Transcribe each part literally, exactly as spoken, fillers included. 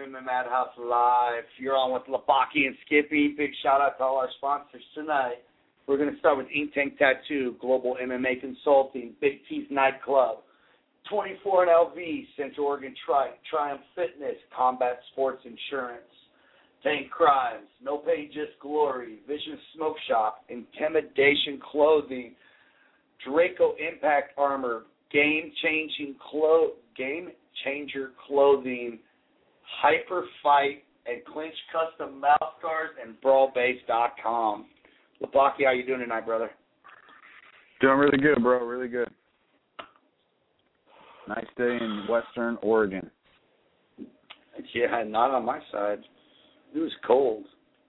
M M A Madhouse Live. You're on with Labaki and Skippy. Big shout out to all our sponsors tonight. We're going to start with Ink Tank Tattoo, Global M M A Consulting, Big Teeth Nightclub, twenty-four and L V, Central Oregon Trike, Triumph Fitness, Combat Sports Insurance, Tank Crimes, No Pain Just Glory, Vision Smoke Shop, Intimidation Clothing, Draco Impact Armor, Game Changing Clo- Game Changer Clothing, Hyper Fight, and Clinch Custom Mouth Guards, and Brawl Base dot com. Lapaki, how you doing tonight, brother? Doing really good, bro. Really good. Nice day in Western Oregon. Yeah, not on my side. It was cold.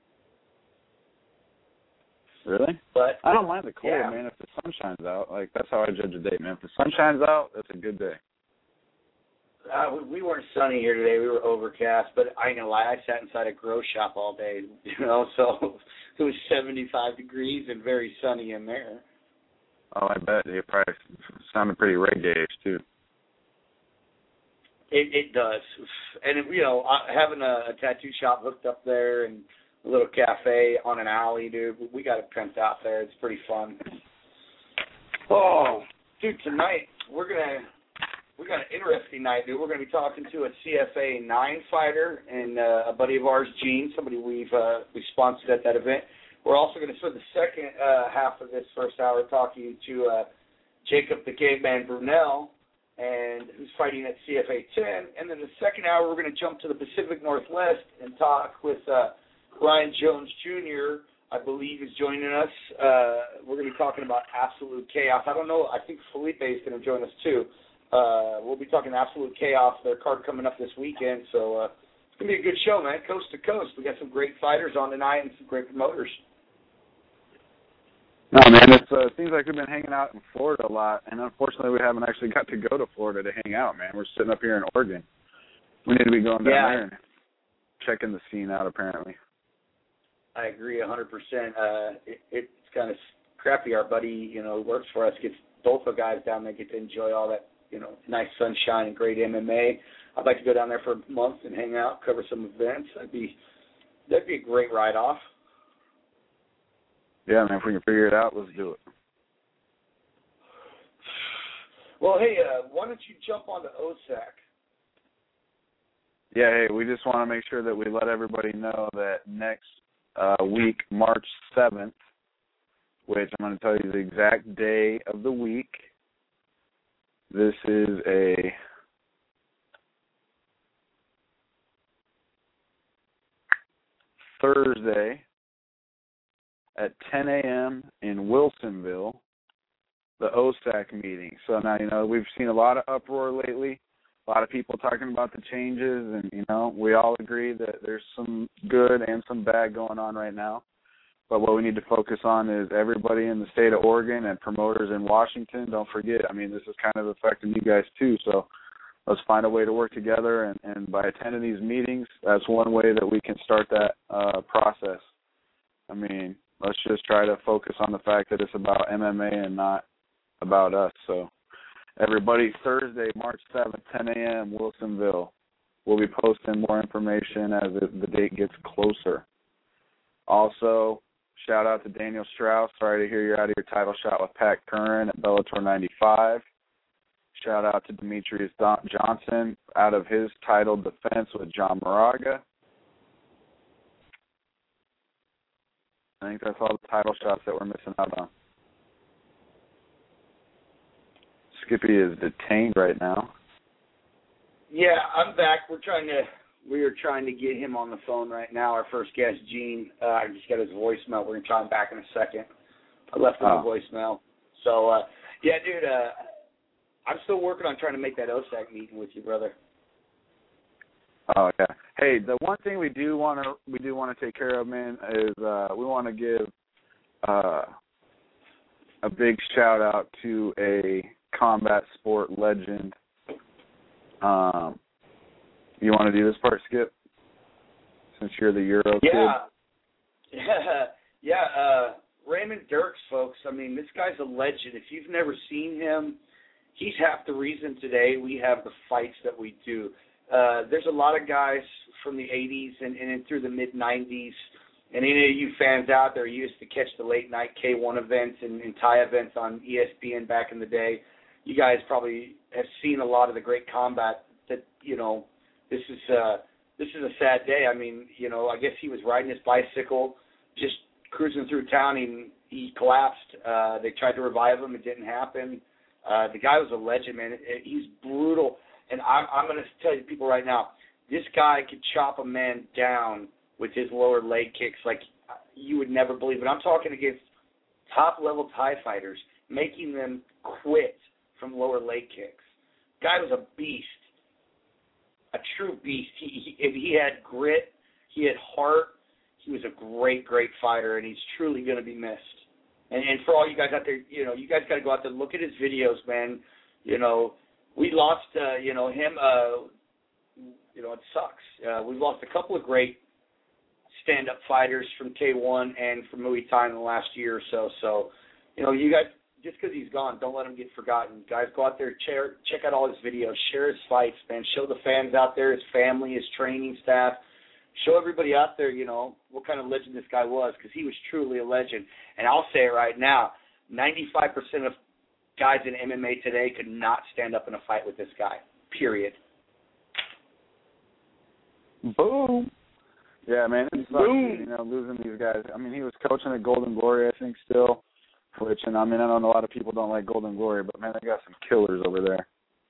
Really? But I don't mind the cold, yeah. man. If the sun shines out, like that's how I judge a day, man. If the sun shines out, that's a good day. Uh, we weren't sunny here today. We were overcast, but I ain't gonna lie. I sat inside a grow shop all day, you know, so it was seventy-five degrees and very sunny in there. Oh, I bet. It probably sounded pretty reggae-ish, too. It, it does. And, you know, having a, a tattoo shop hooked up there and a little cafe on an alley, dude, we got it pimped out there. It's pretty fun. Oh, dude, tonight we're going to, we got an interesting night, dude. We're going to be talking to a C F A nine fighter and uh, a buddy of ours, Gene, somebody we've uh, we sponsored at that event. We're also going to spend the second uh, half of this first hour talking to uh, Jacob the Caveman Brunel, and who's fighting at C F A ten. And then the second hour, we're going to jump to the Pacific Northwest and talk with uh, Ryan Jones Junior, I believe, is joining us. Uh, we're going to be talking about Absolute Chaos. I don't know. I think Felipe is going to join us, too. Uh, we'll be talking Absolute Chaos, their card coming up this weekend. So uh, it's going to be a good show, man, coast to coast. We got some great fighters on tonight and some great promoters. No, man, it uh, seems like we've been hanging out in Florida a lot, and unfortunately we haven't actually got to go to Florida to hang out, man. We're sitting up here in Oregon. We need to be going down yeah. there and checking the scene out, apparently. I agree one hundred percent. Uh, it, it's kind of crappy. Our buddy, you know, works for us, gets both the guys down there, get to enjoy all that, you know, nice sunshine and great M M A. I'd like to go down there for a month and hang out, cover some events. That'd be, that'd be a great ride-off. Yeah, man, if we can figure it out, let's do it. Well, hey, uh, why don't you jump onto O S A C? Yeah, hey, we just want to make sure that we let everybody know that next uh, week, March seventh, which I'm going to tell you the exact day of the week, this is a Thursday at ten a.m. in Wilsonville, the O S A C meeting. So now, you know, we've seen a lot of uproar lately, a lot of people talking about the changes, and, you know, we all agree that there's some good and some bad going on right now. But what we need to focus on is everybody in the state of Oregon and promoters in Washington. Don't forget, I mean, this is kind of affecting you guys too, so let's find a way to work together, and, and by attending these meetings, that's one way that we can start that uh, process. I mean, let's just try to focus on the fact that it's about M M A and not about us. So everybody, Thursday, March seventh, ten a.m., Wilsonville. We'll be posting more information as it, the date gets closer. Also, shout out to Daniel Strauss. Sorry to hear you're out of your title shot with Pat Curran at Bellator ninety-five. Shout out to Demetrius Johnson out of his title defense with John Moraga. I think that's all the title shots that we're missing out on. Skippy is detained right now. Yeah, I'm back. We're trying to we are trying to get him on the phone right now. Our first guest, Gene. Uh, I just got his voicemail. We're gonna try him back in a second. I left him oh. a voicemail. So uh, yeah, dude. Uh, I'm still working on trying to make that O S A C meeting with you, brother. Oh yeah. Hey, the one thing we do want to we do want to take care of, man, is uh, we want to give uh, a big shout out to a combat sport legend. Um, you want to do this part, Skip? Since you're the Euro yeah. kid. Yeah, yeah. Uh, Raymond Dirks, folks. I mean, this guy's a legend. If you've never seen him, he's half the reason today we have the fights that we do. Uh, there's a lot of guys from the eighties and, and through the mid nineties. And any of you fans out there used to catch the late night K one events and, and Thai events on E S P N back in the day, you guys probably have seen a lot of the great combat that, you know, this is uh, this is a sad day. I mean, you know, I guess he was riding his bicycle, just cruising through town, and he collapsed. Uh, they tried to revive him. It didn't happen. Uh, the guy was a legend, man. It, it, he's brutal. And I'm, I'm going to tell you people right now, this guy could chop a man down with his lower leg kicks like you would never believe it. I'm talking against top-level Thai fighters, making them quit from lower leg kicks. Guy was a beast, a true beast. He, he, he had grit. He had heart. He was a great, great fighter, and he's truly going to be missed. And, and for all you guys out there, you know, you guys got to go out there and look at his videos, man. You know, we lost, uh, you know, him. Uh, you know, it sucks. Uh, we've lost a couple of great stand-up fighters from K one and from Muay Thai in the last year or so. So, you know, you guys, just because he's gone, don't let him get forgotten. Guys, go out there, check, check out all his videos, share his fights, man. Show the fans out there, his family, his training staff. Show everybody out there, you know, what kind of legend this guy was, because he was truly a legend. And I'll say it right now, ninety-five percent of guys in M M A today could not stand up in a fight with this guy, period. Boom. Yeah, man, it sucks, Boom. you know, losing these guys. I mean, he was coaching at Golden Glory, I think, still, which, and I mean, I know a lot of people don't like Golden Glory, but, man, they got some killers over there.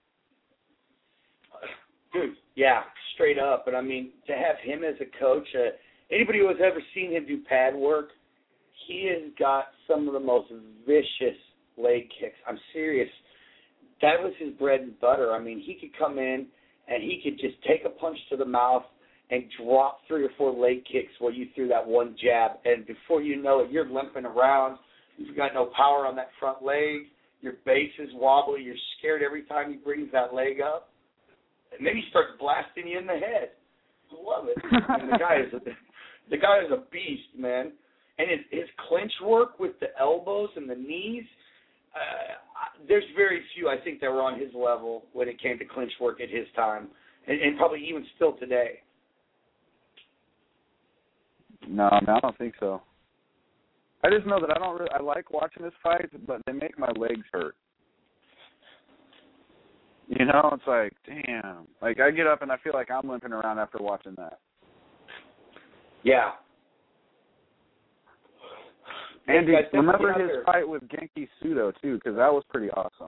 Dude, yeah, straight up. But, I mean, to have him as a coach, uh, anybody who has ever seen him do pad work, he has got some of the most vicious leg kicks. I'm serious. That was his bread and butter. I mean, he could come in and he could just take a punch to the mouth and drop three or four leg kicks while you threw that one jab. And before you know it, you're limping around. You've got no power on that front leg. Your base is wobbly. You're scared every time he brings that leg up. And then he starts blasting you in the head. I love it. And the guy is a, the guy is a beast, man. And his, his clinch work with the elbows and the knees, uh, there's very few, I think, that were on his level when it came to clinch work at his time, and, and probably even still today. No, I don't think so. I just know that I don't really, I like watching his fights, but they make my legs hurt. You know, it's like, damn. Like, I get up and I feel like I'm limping around after watching that. Yeah. Andy, remember his there. fight with Genki Sudo, too, because that was pretty awesome.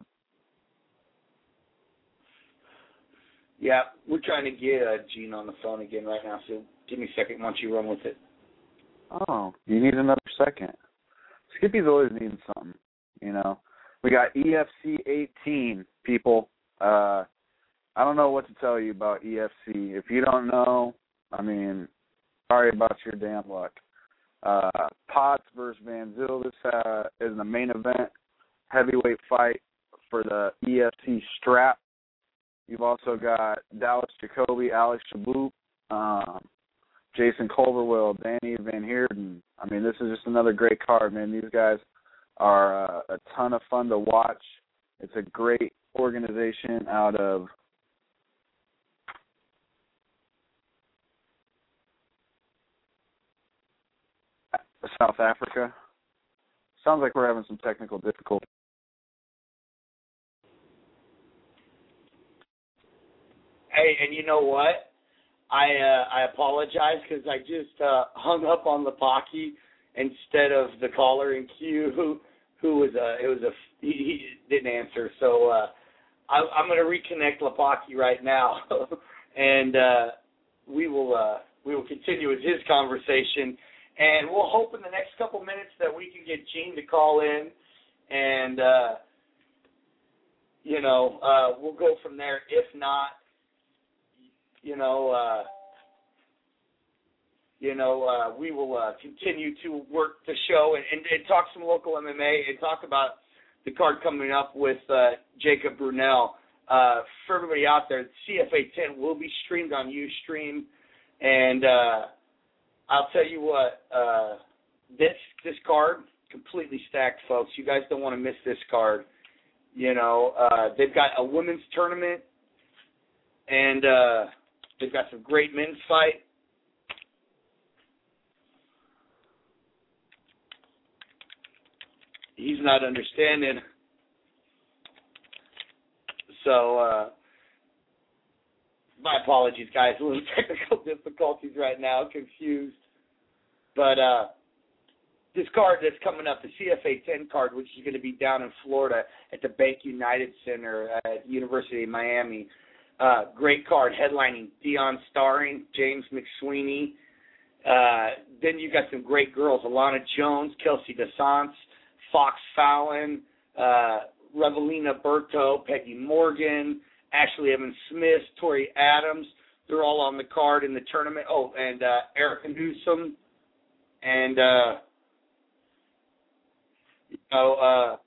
Yeah, we're trying to get uh, Gene on the phone again right now, so give me a second once you run with it. Oh, you need another second. Skippy's always needing something, you know. We got E F C eighteen, people. Uh, I don't know what to tell you about E F C. If you don't know, I mean, sorry about your damn luck. Uh, Potts versus Van Zyl. This uh, is the main event heavyweight fight for the E F C strap. You've also got Dallas Jacoby, Alex Shabub, um, Jason Culverwell, Danny Van Heerden. I mean, this is just another great card, man. These guys are uh, a ton of fun to watch. It's a great organization out of South Africa. Sounds like we're having some technical difficulties. Hey, and you know what? I uh, I apologize because I just uh, hung up on Lepaki instead of the caller in queue who who was a it was a he, he didn't answer. So uh, I, I'm going to reconnect Lepaki right now, and uh, we will uh, we will continue with his conversation. And we'll hope in the next couple minutes that we can get Gene to call in, and, uh, you know, uh, we'll go from there. If not, you know, uh, you know, uh, we will uh, continue to work the show and, and, and talk some local M M A and talk about the card coming up with uh, Jacob Brunel. Uh, for everybody out there, C F A ten will be streamed on Ustream, and uh, I'll tell you what, uh, this this card, completely stacked, folks. You guys don't want to miss this card. You know, uh, they've got a women's tournament, and uh, they've got some great men's fight. he's not understanding. So, uh, my apologies, guys. A little technical difficulties right now, confused. But uh, this card that's coming up, the C F A ten card, which is going to be down in Florida at the Bank United Center at University of Miami. Uh, great card, headlining Dion Starring, James McSweeney. Uh, then you got some great girls, Alana Jones, Kelsey DeSance, Fox Fallon, uh, Revelina Berto, Peggy Morgan, Ashley Evans-Smith, Tori Adams. They're all on the card in the tournament. Oh, and uh, Erica Newsom. And, uh, you know, uh,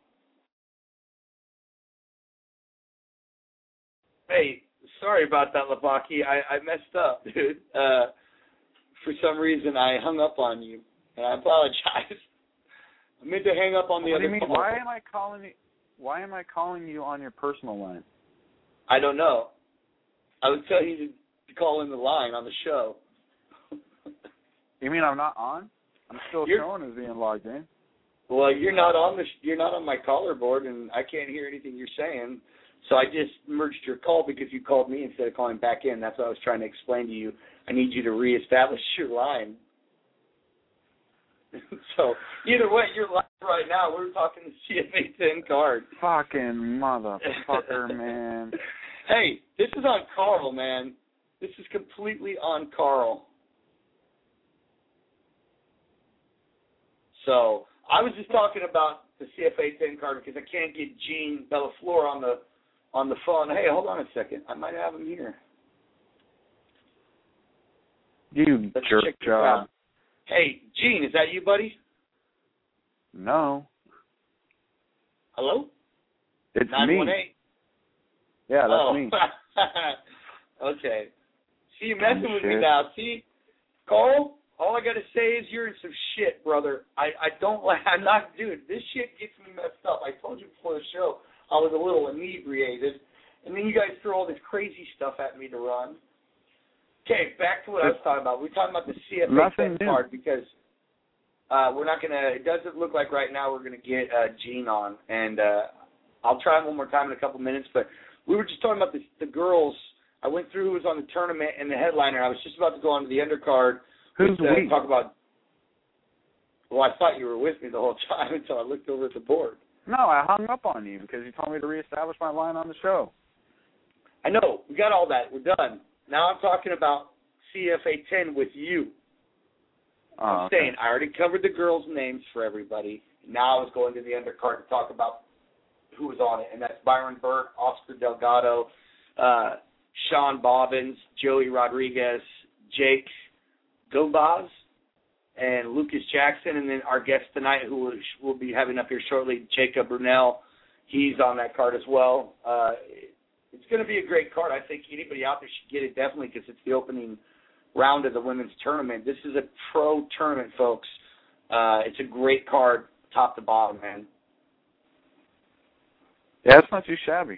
hey, sorry about that, Labaki. I, I messed up, dude. Uh, for some reason, I hung up on you, and I apologize. I meant to hang up on the what other do you mean? call. Why am I calling you? Why am I calling you on your personal line? I don't know. I would tell you to, to call in the line on the show. You mean I'm not on? I'm still You're, showing as being logged in. Well, you're not on the you're not on my caller board, and I can't hear anything you're saying. So I just merged your call because you called me instead of calling back in. That's what I was trying to explain to you. I need you to reestablish your line. So either way, you're live right now. We're talking the C F A ten card. Fucking motherfucker, man. Hey, this is on Carl, man. This is completely on Carl. So I was just talking about the C F A ten card because I can't get Gene Bellaflor on the on the phone. Hey, hold on a second. I might have him here. You Let's jerk check this job. out. Hey, Gene, is that you, buddy? No. Hello? It's nine one eight. me. Yeah, that's oh. me. Okay. See, you're messing Dumb with shit. me now. See, Carl, all I got to say is you're in some shit, brother. I, I don't like, I'm not, dude, this shit gets me messed up. I told you before the show I was a little inebriated, and then you guys throw all this crazy stuff at me to run. Okay, back to what I was talking about. We're talking about the C F A ten card because uh, we're not going to, it doesn't look like right now we're going to get uh, Gene on, and uh, I'll try one more time in a couple minutes, but we were just talking about the, the girls. I went through who was on the tournament and the headliner. I was just about to go on to the undercard. Who's with, uh, we? Talk about, well, I thought you were with me the whole time until I looked over at the board. No, I hung up on you because you told me to reestablish my line on the show. I know. We got all that. We're done. Now I'm talking about C F A ten with you. Oh, I'm okay. saying I already covered the girls' names for everybody. Now I was going to the undercard to talk about who was on it, and that's Byron Burke, Oscar Delgado, uh, Sean Bobbins, Joey Rodriguez, Jake Gobaz, and Lucas Jackson, and then our guest tonight, who we'll be having up here shortly, Jacob Brunel. He's on that card as well. Uh, it's going to be a great card. I think anybody out there should get it definitely because it's the opening round of the women's tournament. This is a pro tournament, folks. Uh, it's a great card, top to bottom, man. Yeah, it's not too shabby.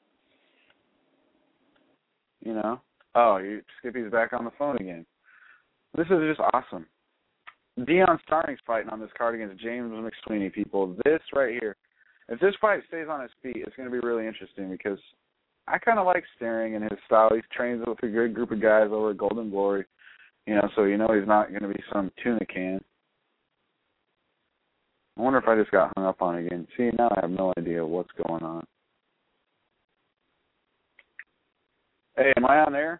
You know? Oh, you, Skippy's back on the phone again. This is just awesome. Dion Starring's fighting on this card against James McSweeney, people. This right here, if this fight stays on its feet, it's going to be really interesting because I kind of like Staring and his style. He trains with a good group of guys over at Golden Glory, you know, so you know he's not going to be some tuna can. I wonder if I just got hung up on again. See, now I have no idea what's going on. Hey, am I on there?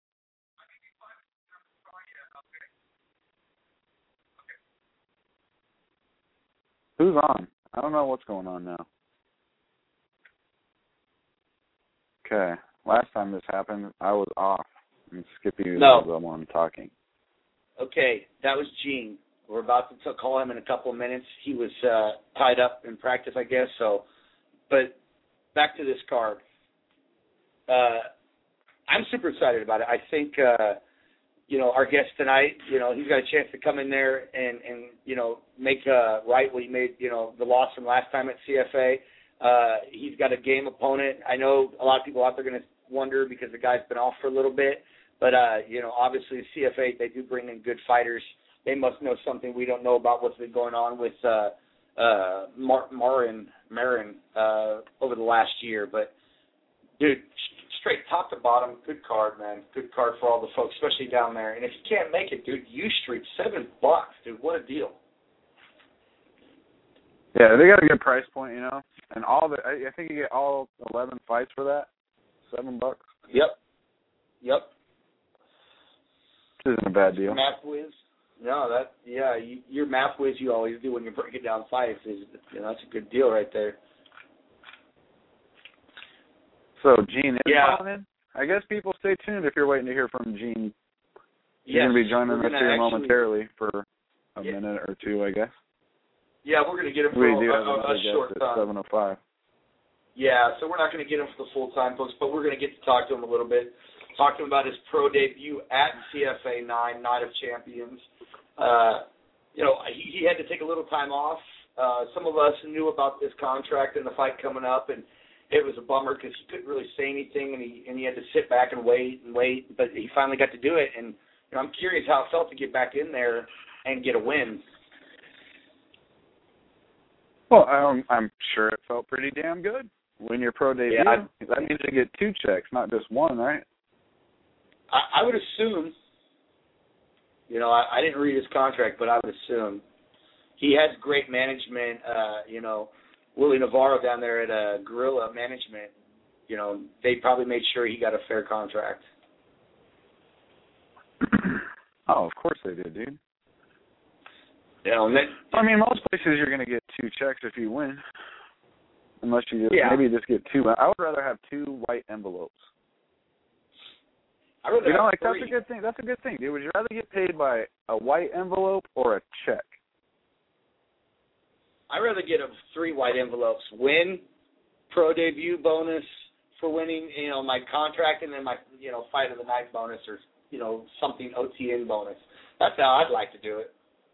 Who's on? I don't know what's going on now. Okay. Last time this happened, I was off, and Skippy was No. the one talking. Okay, that was Gene. We're about to t- call him in a couple of minutes. He was uh, tied up in practice, I guess. So, but back to this card. Uh, I'm super excited about it. I think, uh, you know, our guest tonight, you know, he's got a chance to come in there and, and you know, make uh, right what he made, you know, the loss from last time at C F A. Uh, he's got a game opponent. I know a lot of people out there are going to wonder because the guy's been off for a little bit. But, uh, you know, obviously C F A, they do bring in good fighters. They must know something we don't know about what's been going on with uh, uh, Mar- Marin, Marin uh, over the last year. But, dude, straight top to bottom, good card, man. Good card for all the folks, especially down there. And if you can't make it, dude, U Street, seven bucks, dude. What a deal. Yeah, they got a good price point, you know. And all the, I, I think you get all eleven fights for that. Seven bucks. Yep. Yep. This isn't a bad deal. Math whiz. No, that yeah, you, your math whiz you always do when you're breaking down fights is you know that's a good deal right there. So Gene is yeah. calling in. I guess people stay tuned if you're waiting to hear from Gene. He's yes, going to be joining us here actually, momentarily for a yeah. minute or two, I guess. Yeah, we're going to get him for we a, do have a, a short at time. seven oh five. Yeah, so we're not going to get him for the full time, folks, but we're going to get to talk to him a little bit. Talk to him about his pro debut at C F A nine, Night of Champions. Uh, you know, he, he had to take a little time off. Uh, some of us knew about this contract and the fight coming up, and it was a bummer because he couldn't really say anything, and he and he had to sit back and wait and wait. But he finally got to do it, and you know, I'm curious how it felt to get back in there and get a win. Well, I'm, I'm sure it felt pretty damn good. Win your pro debut. Yeah, I, that means you get two checks, not just one, right? I, I would assume. You know, I, I didn't read his contract, but I would assume he has great management. Uh, you know, Willie Navarro down there at uh, Guerrilla Management. You know, they probably made sure he got a fair contract. Oh, of course they did, dude. You know, and then, I mean, most places you're going to get two checks if you win, unless you just, yeah. maybe just get two. I would rather have two white envelopes. I rather you know, have like three. that's a good thing. That's a good thing, dude. Would you rather get paid by a white envelope or a check? I'd rather get a three white envelopes. Win, pro debut bonus for winning, you know, my contract, and then my, you know, fight of the night bonus or, you know, something O T N bonus. That's how I'd like to do it.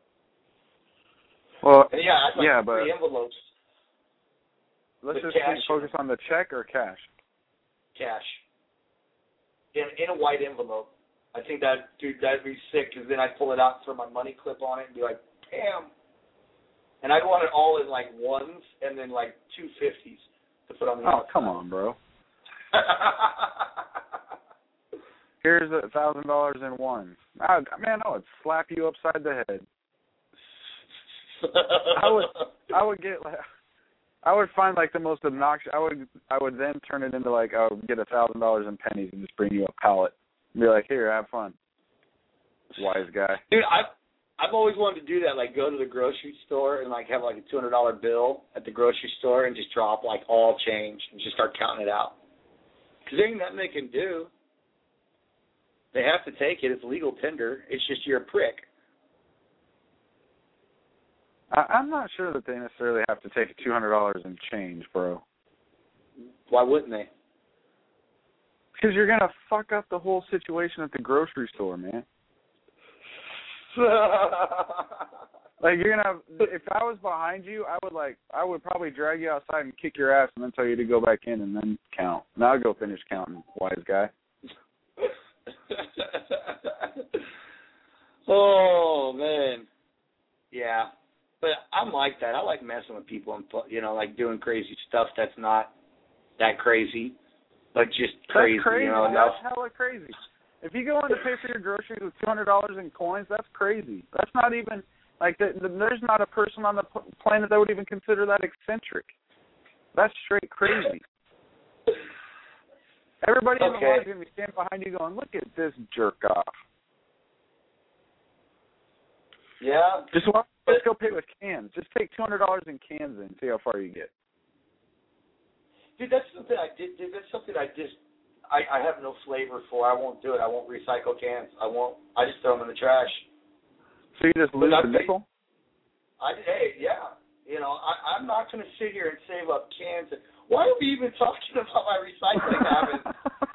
Well, and yeah, I'd like yeah, three but envelopes. let's just cash. focus on the check or cash. Cash. In in a white envelope. I think that, dude, that'd be sick because then I'd pull it out, throw my money clip on it, and be like, bam. And I'd want it all in, like, ones and then, like, two fifties to put on the Oh, outside. come on, bro. Here's a thousand dollars in ones. I, man, I would slap you upside the head. I would, I would get like, I would find like the most obnoxious. I would, I would then turn it into like I would get a thousand dollars in pennies and just bring you a pallet and be like, here, have fun, wise guy. Dude, I've I've always wanted to do that. Like go to the grocery store and like have like a two hundred dollar bill at the grocery store and just drop like all change and just start counting it out. Because there ain't nothing they can do. They have to take it. It's legal tender. It's just you're a prick. I, I'm not sure that they necessarily have to take two hundred dollars in change, bro. Why wouldn't they? Because you're gonna fuck up the whole situation at the grocery store, man. Like you're gonna have, if I was behind you, I would like I would probably drag you outside and kick your ass and then tell you to go back in and then count. Now I'll go finish counting, wise guy. Oh man, yeah. But I'm like that. I like messing with people and, you know, like doing crazy stuff that's not that crazy, but just crazy. That's crazy. You know, That's enough. hella crazy. If you go in to pay for your groceries with two hundred dollars in coins, that's crazy. That's not even, like, the, the, there's not a person on the planet that would even consider that eccentric. That's straight crazy. Everybody in the Okay. line is going to be standing behind you going, look at this jerk off. Yeah. Just walk, let's go pay with cans. Just take two hundred dollars in cans and see how far you get. Dude, that's something I did. Dude, that's something I just, I, I have no flavor for. I won't do it. I won't recycle cans. I won't. I just throw them in the trash. So you just lose But the I- nickel? I hey, yeah. You know, I, I'm not going to sit here and save up cans. And, why are we even talking about my recycling habits?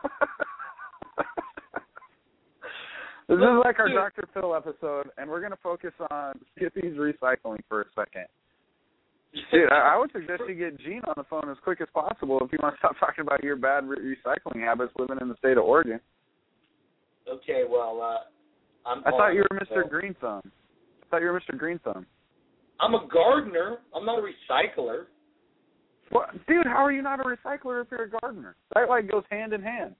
This is like our Doctor Phil episode, and we're going to focus on Skippy's recycling for a second. Dude, I, I would suggest you get Gene on the phone as quick as possible if you want to stop talking about your bad re- recycling habits living in the state of Oregon. Okay, well, uh, I'm I thought you were calling, Mister so- Green Thumb. I thought you were Mister Green Thumb. I'm a gardener. I'm not a recycler. Well, dude, how are you not a recycler if you're a gardener? That like goes hand in hand.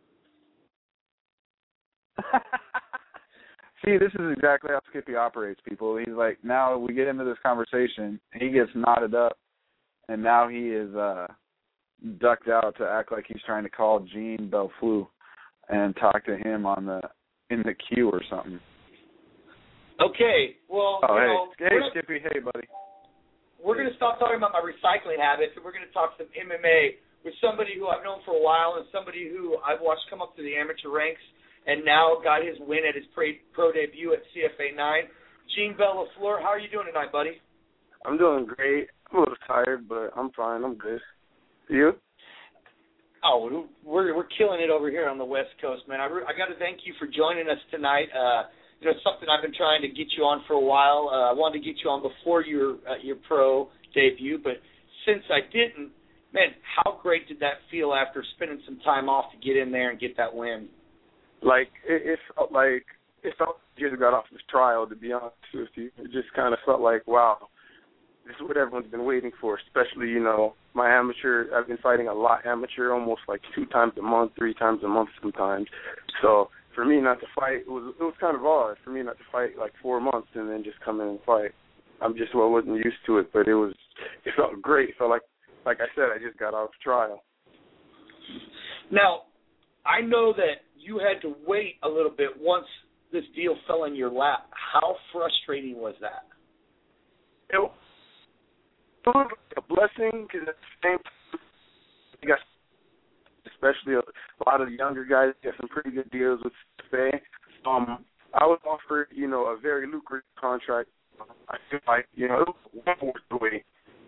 See, this is exactly how Skippy operates, people. He's like, now we get into this conversation, he gets knotted up, and now he is uh, ducked out to act like he's trying to call Gene Belfleur and talk to him on the in the queue or something. Okay, well, oh, you hey, know, hey, not, Skippy, hey, buddy. We're going to stop talking about my recycling habits, and we're going to talk some M M A with somebody who I've known for a while and somebody who I've watched come up to the amateur ranks and now got his win at his pro, pro debut at C F A nine. Gene Belfleur, how are you doing tonight, buddy? I'm doing great. I'm a little tired, but I'm fine. I'm good. You? Oh, we're we're killing it over here on the West Coast, man. I, re- I got to thank you for joining us tonight. Uh, you know, something I've been trying to get you on for a while. Uh, I wanted to get you on before your uh, your pro debut, but since I didn't, man, how great did that feel after spending some time off to get in there and get that win? Like it, it felt like it felt like you just got off this trial. To be honest with you, it just kind of felt like, wow, this is what everyone's been waiting for. Especially, you know, my amateur. I've been fighting a lot amateur, almost like two times a month, three times a month sometimes. So for me not to fight, it was it was kind of odd for me not to fight like four months and then just come in and fight. I'm just well wasn't used to it, but it was it felt great. It felt like like I said, I just got off trial. Now, I know that you had to wait a little bit once this deal fell in your lap. How frustrating was that? It was a blessing because at the same time, you got, especially a, a lot of the younger guys get some pretty good deals with C F A. Um, I was offered, you know, a very lucrative contract. I feel like, you know, it was worth the wait.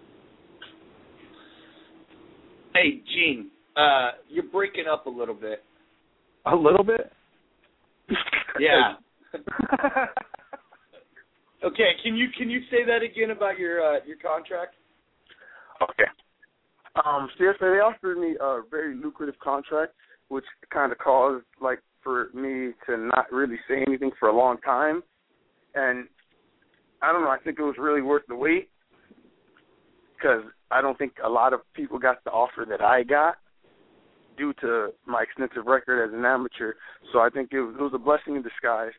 Hey, Gene, uh, you're breaking up a little bit. A little bit? Yeah. Okay, can you can you say that again about your uh, your contract? Okay. Um, C F A, they offered me a very lucrative contract, which kind of caused, like, for me to not really say anything for a long time. And I don't know, I think it was really worth the wait because I don't think a lot of people got the offer that I got due to my extensive record as an amateur. So I think it was, it was a blessing in disguise.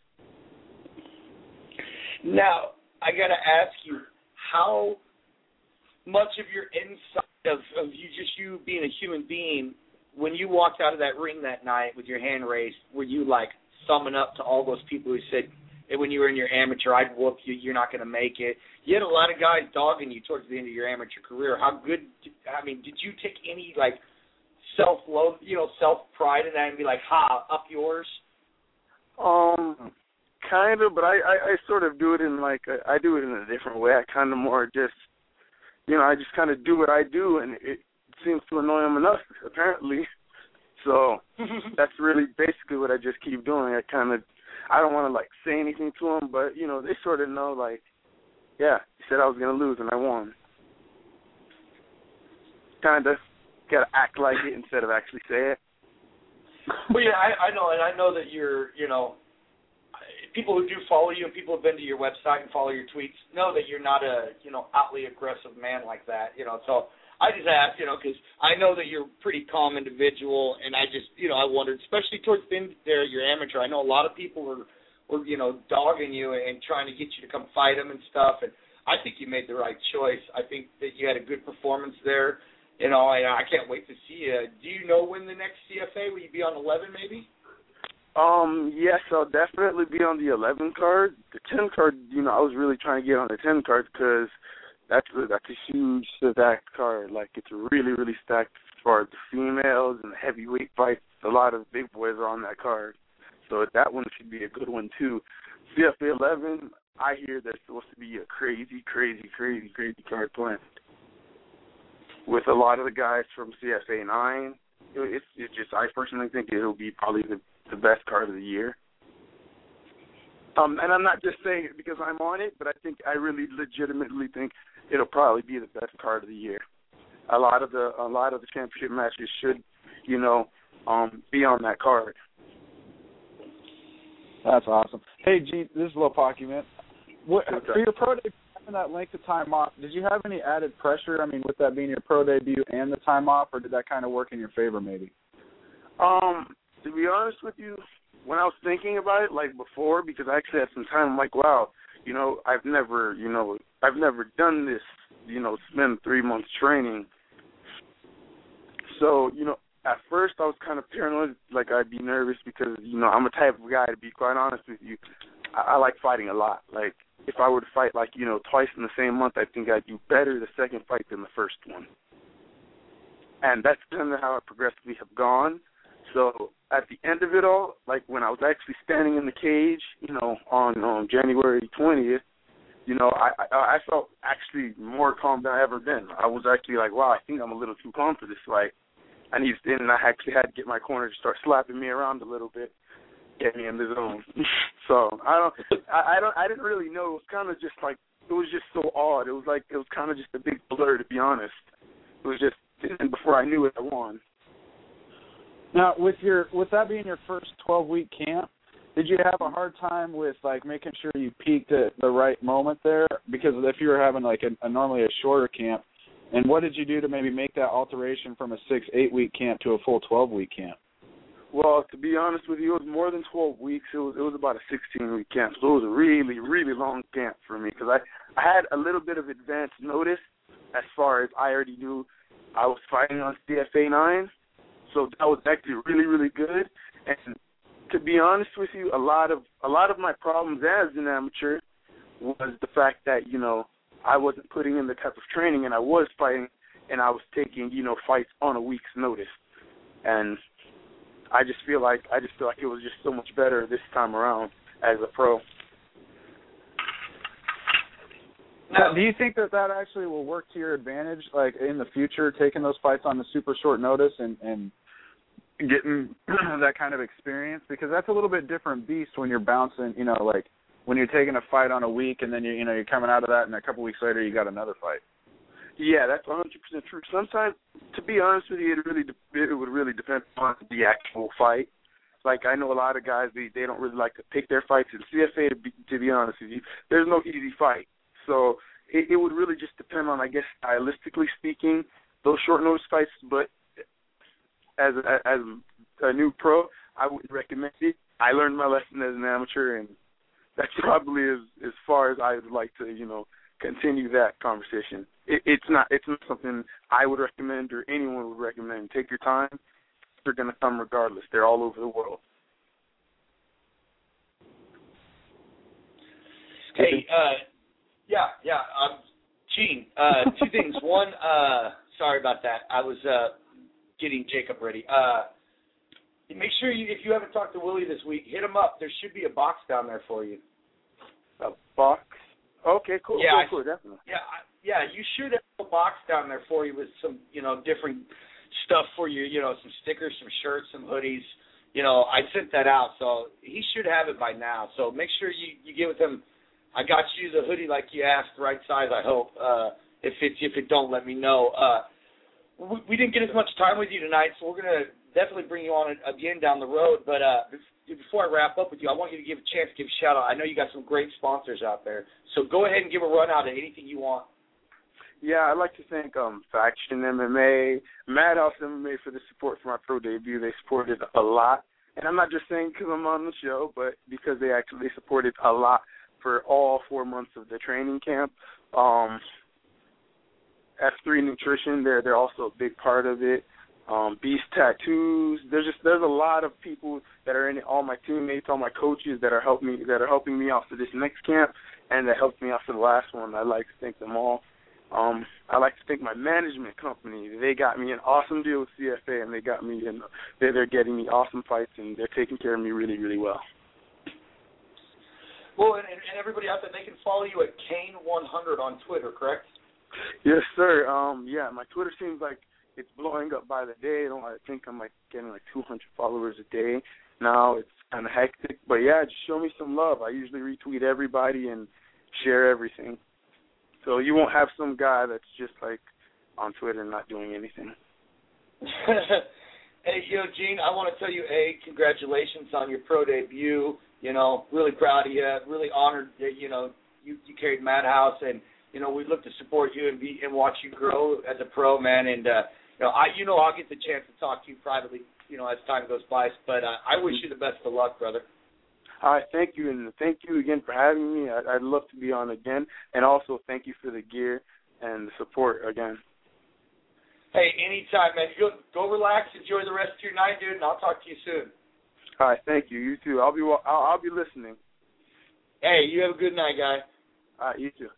Now, I got to ask you, how much of your insight of, of you just you being a human being, when you walked out of that ring that night with your hand raised, were you like summing up to all those people who said, hey, when you were in your amateur, I'd whoop you, you're not going to make it? You had a lot of guys dogging you towards the end of your amateur career. How good, I mean, did you take any, like, self-love, you know, self-pride in that and be like, ha, up yours? Um... Kind of, but I, I, I sort of do it in like, a, I do it in a different way. I kind of more just, you know, I just kind of do what I do, and it seems to annoy them enough, apparently. So that's really basically what I just keep doing. I kind of, I don't want to, like, say anything to them, but, you know, they sort of know, like, yeah, you said I was going to lose, and I won. Kind of got to act like it instead of actually say it. Well, yeah, I, I know, and I know that you're, you know, people who do follow you and people who've been to your website and follow your tweets know that you're not a, you know, outly aggressive man like that, you know. So I just asked, you know, because I know that you're a pretty calm individual, and I just, you know, I wondered, especially towards the end there, you're amateur. I know a lot of people were, were, you know, dogging you and trying to get you to come fight them and stuff, and I think you made the right choice. I think that you had a good performance there, you know, and I can't wait to see you. Do you know when the next C F A, will you be on eleven maybe? Um, yes, I'll definitely be on the eleven card. The ten card, you know, I was really trying to get on the ten card because that's a, that's a huge stacked card. Like, it's really, really stacked as far as the females and the heavyweight fights. A lot of big boys are on that card. So that one should be a good one, too. C F A eleven, I hear there's supposed to be a crazy, crazy, crazy, crazy card planned. With a lot of the guys from C F A nine, it's, it's just, I personally think it'll be probably the the best card of the year. Um, and I'm not just saying it because I'm on it, but I think I really legitimately think it'll probably be the best card of the year. A lot of the a lot of the championship matches should, you know, um, be on that card. That's awesome. Hey, Gene, this is Low Pocky, man. What, for your pro debut, how having that length of time off, did you have any added pressure? I mean, with that being your pro debut and the time off, or did that kind of work in your favor maybe? Um, to be honest with you, when I was thinking about it, like before, because I actually had some time, I'm like, wow, you know, I've never, you know, I've never done this, you know, spend three months training. So, you know, at first I was kind of paranoid, like I'd be nervous because, you know, I'm a type of guy, to be quite honest with you, I, I like fighting a lot. Like, if I were to fight, like, you know, twice in the same month, I think I'd do better the second fight than the first one. And that's kind of how I progressively have gone. So at the end of it all, like when I was actually standing in the cage, you know, on, on January twentieth, you know, I, I I felt actually more calm than I ever been. I was actually like, wow, I think I'm a little too calm for this fight. I need to, and I actually had to get my corner to start slapping me around a little bit, get me in the zone. So I don't, I, I don't, I didn't really know. It was kind of just like, it was just so odd. It was like, it was kind of just a big blur, to be honest. It was just, and before I knew it, I won. Now, with your with that being your first twelve-week camp, did you have a hard time with, like, making sure you peaked at the right moment there? Because if you were having, like, a, a normally a shorter camp, and what did you do to maybe make that alteration from a six, eight-week camp to a full twelve-week camp? Well, to be honest with you, it was more than twelve weeks. It was it was about a sixteen-week camp, so it was a really, really long camp for me because I, I had a little bit of advance notice as far as I already knew I was fighting on C F A nine. So that was actually really, really good. And to be honest with you, a lot of a lot of my problems as an amateur was the fact that, you know, I wasn't putting in the type of training, and I was fighting, and I was taking, you know, fights on a week's notice. And I just feel like I just feel like it was just so much better this time around as a pro. Now, do you think that that actually will work to your advantage, like in the future, taking those fights on the super short notice and, and getting that kind of experience? Because that's a little bit different beast when you're bouncing, you know, like when you're taking a fight on a week and then you you know you're coming out of that and a couple weeks later you got another fight. Yeah, that's one hundred percent true. Sometimes, to be honest with you, it really de- it would really depend on the actual fight. Like, I know a lot of guys, they, they don't really like to pick their fights. In C F A, to be, to be honest with you, there's no easy fight. So it, it would really just depend on, I guess, stylistically speaking, those short notice fights. But as a, as a new pro, I wouldn't recommend it. I learned my lesson as an amateur, and that's probably as as far as I would like to, you know, continue that conversation. It, it's not it's not something I would recommend or anyone would recommend. Take your time. They're going to come regardless. They're all over the world. Hey, uh, yeah, yeah, um, Gene, uh, two things. One, uh, sorry about that. I was uh, getting Jacob ready. Uh, make sure you, if you haven't talked to Willie this week, hit him up. There should be a box down there for you. A box? Okay, cool, yeah, cool, cool, definitely. Yeah, I, yeah, you should have a box down there for you with some, you know, different stuff for you, you know, some stickers, some shirts, some hoodies. You know, I sent that out, so he should have it by now. So make sure you, you get with him. I got you the hoodie like you asked, right size, I hope. Uh, if it's if it don't, let me know. Uh, we, we didn't get as much time with you tonight, so we're going to definitely bring you on again down the road. But uh, before I wrap up with you, I want you to give a chance to give a shout-out. I know you got some great sponsors out there, so go ahead and give a run-out of anything you want. Yeah, I'd like to thank um, Faction M M A, Madhouse M M A for the support for my pro debut. They supported a lot. And I'm not just saying because I'm on the show, but because they actually supported a lot for all four months of the training camp. Um, F three Nutrition, they're, they're also a big part of it. Um, Beast Tattoos. There's just there's a lot of people that are in it. All my teammates, all my coaches that are helping me that are helping me out for this next camp, and that helped me out for the last one. I'd like to thank them all. Um, I'd like to thank my management company. They got me an awesome deal with C F A, and they got me in. They're, they're getting me awesome fights, and they're taking care of me really, really well. Well, and, and everybody out there, they can follow you at Kane one hundred on Twitter, correct? Yes, sir. Um, yeah, my Twitter seems like it's blowing up by the day. I think I'm like getting like two hundred followers a day now. It's kind of hectic, but yeah, just show me some love. I usually retweet everybody and share everything. So you won't have some guy that's just like on Twitter not doing anything. Hey, you know, Gene, I want to tell you, A, congratulations on your pro debut. You know, really proud of you. Really honored that, you know, you, you carried Madhouse. And, you know, we look to support you and be and watch you grow as a pro, man. And uh, you know, I you know I'll get the chance to talk to you privately, you know, as time goes by. But uh, I wish you the best of luck, brother. All right, thank you, and thank you again for having me. I, I'd love to be on again, and also thank you for the gear and the support again. Hey, anytime, man. Go, go relax, enjoy the rest of your night, dude, and I'll talk to you soon. All right, thank you. You too. I'll be I'll, I'll be listening. Hey, you have a good night, guy. All right, you too.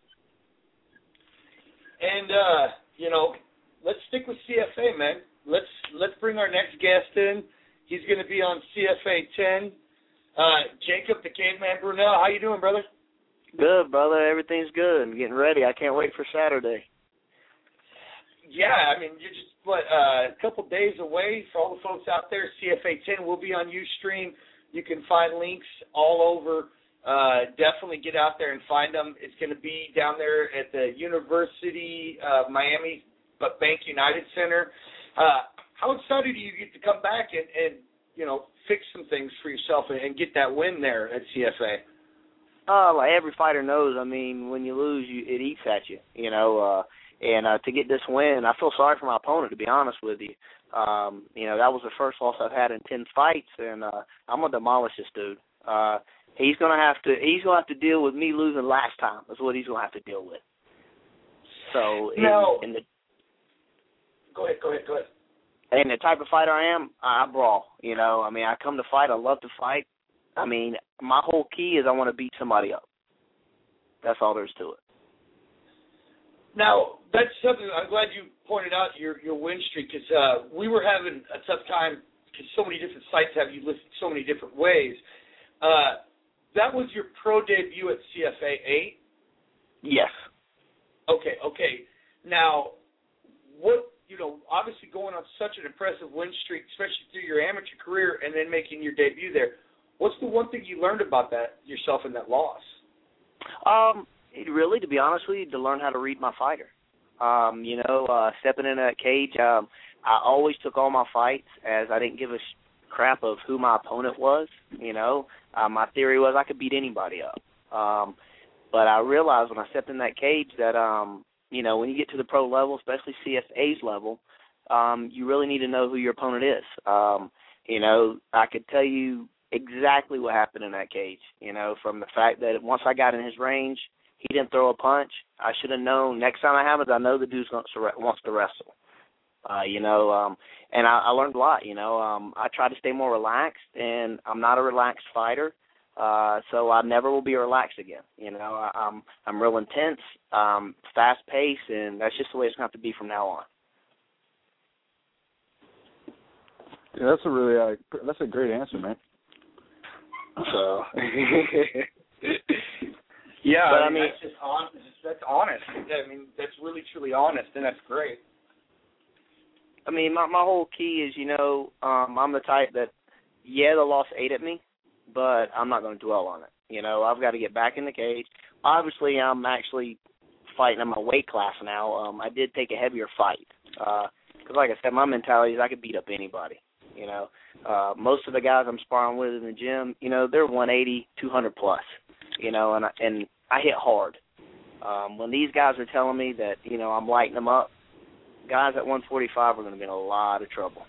And uh, you know, let's stick with C F A, man. Let's let's bring our next guest in. He's going to be on C F A ten. Uh, Jacob, the Caveman Brunel, how you doing, brother? Good, brother. Everything's good. I'm getting ready. I can't wait for Saturday. Yeah, I mean, you're just, what, uh, a couple days away. For all the folks out there, C F A ten will be on Ustream. You can find links all over. Uh, definitely get out there and find them. It's going to be down there at the University of Miami but Bank United Center. Uh, how excited do you get to come back and, and you know, fix some things for yourself and, and get that win there at C F A? Uh, like every fighter knows, I mean, when you lose, you, it eats at you, you know. Uh, and uh, to get this win, I feel sorry for my opponent, to be honest with you. Um, you know, that was the first loss I've had in ten fights, and uh, I'm gonna demolish this dude. Uh, he's gonna have to. He's gonna have to deal with me losing last time. That's what he's gonna have to deal with. So, no. in, in the go ahead, go ahead, go ahead. And the type of fighter I am, I brawl. You know, I mean, I come to fight. I love to fight. I mean, my whole key is I want to beat somebody up. That's all there is to it. Now, that's something I'm glad you pointed out, your your win streak, because uh, we were having a tough time because so many different sites have you listed so many different ways. Uh, that was your pro debut at C F A eight? Yes. Okay, okay. Now, what, you know, obviously going on such an impressive win streak, especially through your amateur career and then making your debut there, what's the one thing you learned about that yourself in that loss? Um, really, to be honest with you, to learn how to read my fighter. Um, you know, uh, stepping in that cage, um, I always took all my fights as I didn't give a sh- crap of who my opponent was. You know, uh, my theory was I could beat anybody up. Um, but I realized when I stepped in that cage that, um, you know, when you get to the pro level, especially C F A's level, um, you really need to know who your opponent is. Um, you know, I could tell you exactly what happened in that cage, you know, from the fact that once I got in his range, he didn't throw a punch. I should have known next time it happens, I know the dude wants to wrestle. Uh, you know, um, and I, I learned a lot, you know. Um, I try to stay more relaxed, and I'm not a relaxed fighter, uh, so I never will be relaxed again. You know, I, I'm I'm real intense, um, fast-paced, and that's just the way it's going to have to be from now on. Yeah, that's a really uh, that's a great answer, man. So, yeah, but I mean, I mean that's just honest. That's honest. I mean, that's really truly honest, and that's great. I mean, my my whole key is, you know, um, I'm the type that, yeah, the loss ate at me, but I'm not going to dwell on it. You know, I've got to get back in the cage. Obviously, I'm actually fighting in my weight class now. Um, I did take a heavier fight because, uh, like I said, my mentality is I could beat up anybody. You know, uh, most of the guys I'm sparring with in the gym, you know, they're one eighty, two hundred plus. You know, and I, and I hit hard. Um, when these guys are telling me that, you know, I'm lighting them up, guys at one forty-five are going to be in a lot of trouble.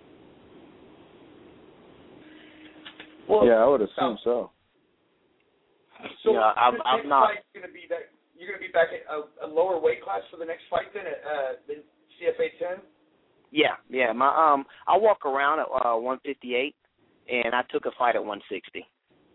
Well, yeah, I would assume so. So, yeah, I'm, this I'm next not. fight's going to be that you're going to be back at a, a lower weight class for the next fight then at uh, the C F A ten. Yeah, yeah. My um, I walk around at uh, one fifty-eight, and I took a fight at one sixty.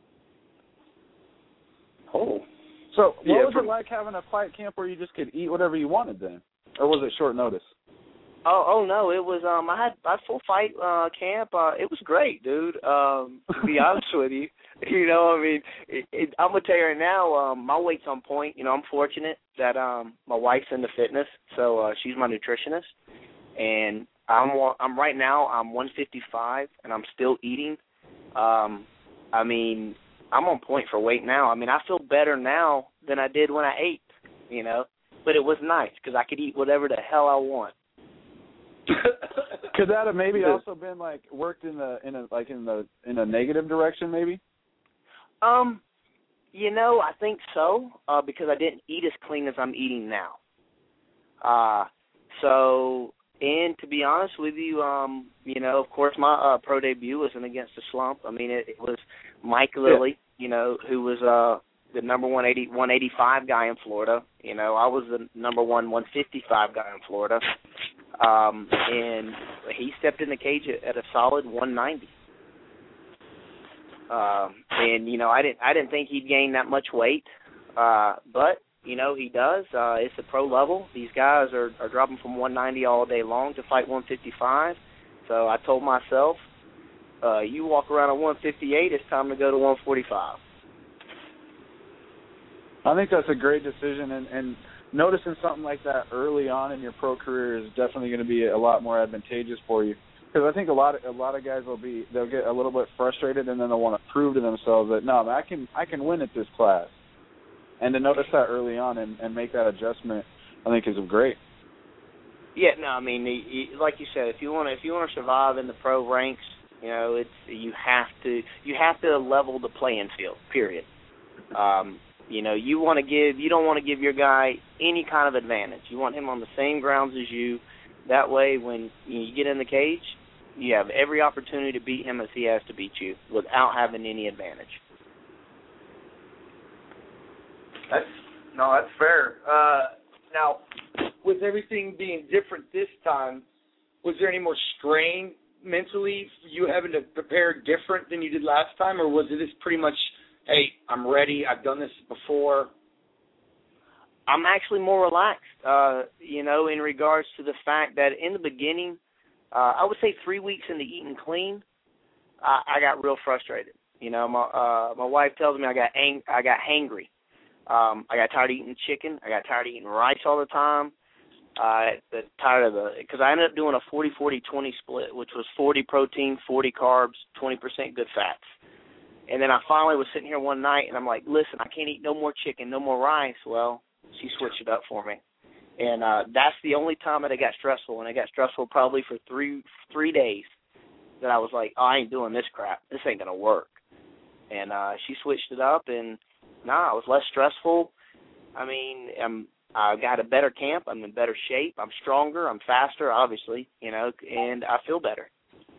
Oh. So what yeah, was from, it like having a fight camp where you just could eat whatever you wanted then? Or was it short notice? Oh, oh no, it was. Um, I had I had full fight uh, camp. Uh, it was great, dude. Um, to be honest with you, you know, I mean, it, it, I'm gonna tell you right now, um, my weight's on point. You know, I'm fortunate that um, my wife's into fitness, so uh, she's my nutritionist, and I'm I'm right now I'm one fifty-five, and I'm still eating. Um, I mean, I'm on point for weight now. I mean, I feel better now than I did when I ate. You know. But it was nice because I could eat whatever the hell I want. Could that have maybe also been like worked in the in a like in the in a negative direction maybe? Um, You know, I think so, uh, because I didn't eat as clean as I'm eating now. Uh, so, and to be honest with you, um, you know, of course, my uh, pro debut wasn't against a slump. I mean, it, it was Mike Lilly, yeah. you know, who was uh, the number one eighty, one eighty-five guy in Florida. You know, I was the number one one fifty-five guy in Florida. Um, and he stepped in the cage at, at a solid one ninety. Um, and you know, I didn't, I didn't think he'd gain that much weight, uh, but you know, he does. Uh, it's a pro level. These guys are, are dropping from one ninety all day long to fight one fifty-five. So I told myself, uh, you walk around at one fifty-eight, it's time to go to one forty-five. I think that's a great decision, and, and noticing something like that early on in your pro career is definitely going to be a lot more advantageous for you. Because I think a lot of a lot of guys will be they'll get a little bit frustrated, and then they'll want to prove to themselves that no, I can I can win at this class. And to notice that early on and, and make that adjustment, I think is great. Yeah, no, I mean, you, like you said, if you want to if you want to survive in the pro ranks, you know, it's you have to you have to level the playing field. Period. Um, you know, you want to give you don't want to give your guy any kind of advantage. You want him on the same grounds as you. That way, when you get in the cage, you have every opportunity to beat him as he has to beat you without having any advantage. That's no, that's fair. Uh, now, with everything being different this time, was there any more strain mentally, you having to prepare different than you did last time, or was it just pretty much, hey, I'm ready, I've done this before? I'm actually more relaxed, uh, you know, in regards to the fact that in the beginning, uh, I would say three weeks into eating clean, I, I got real frustrated. You know, my uh, my wife tells me I got ang- I got hangry. Um, I got tired of eating chicken. I got tired of eating rice all the time. Uh, tired of the because I ended up doing a forty forty twenty split, which was forty protein, forty carbs, twenty percent good fats. And then I finally was sitting here one night, and I'm like, listen, I can't eat no more chicken, no more rice. Well, she switched it up for me. And uh, that's the only time that it got stressful, and it got stressful probably for three three days that I was like, oh, I ain't doing this crap. This ain't going to work. And uh, she switched it up, and, nah, it was less stressful. I mean, I'm, I got a better camp. I'm in better shape. I'm stronger. I'm faster, obviously, you know, and I feel better.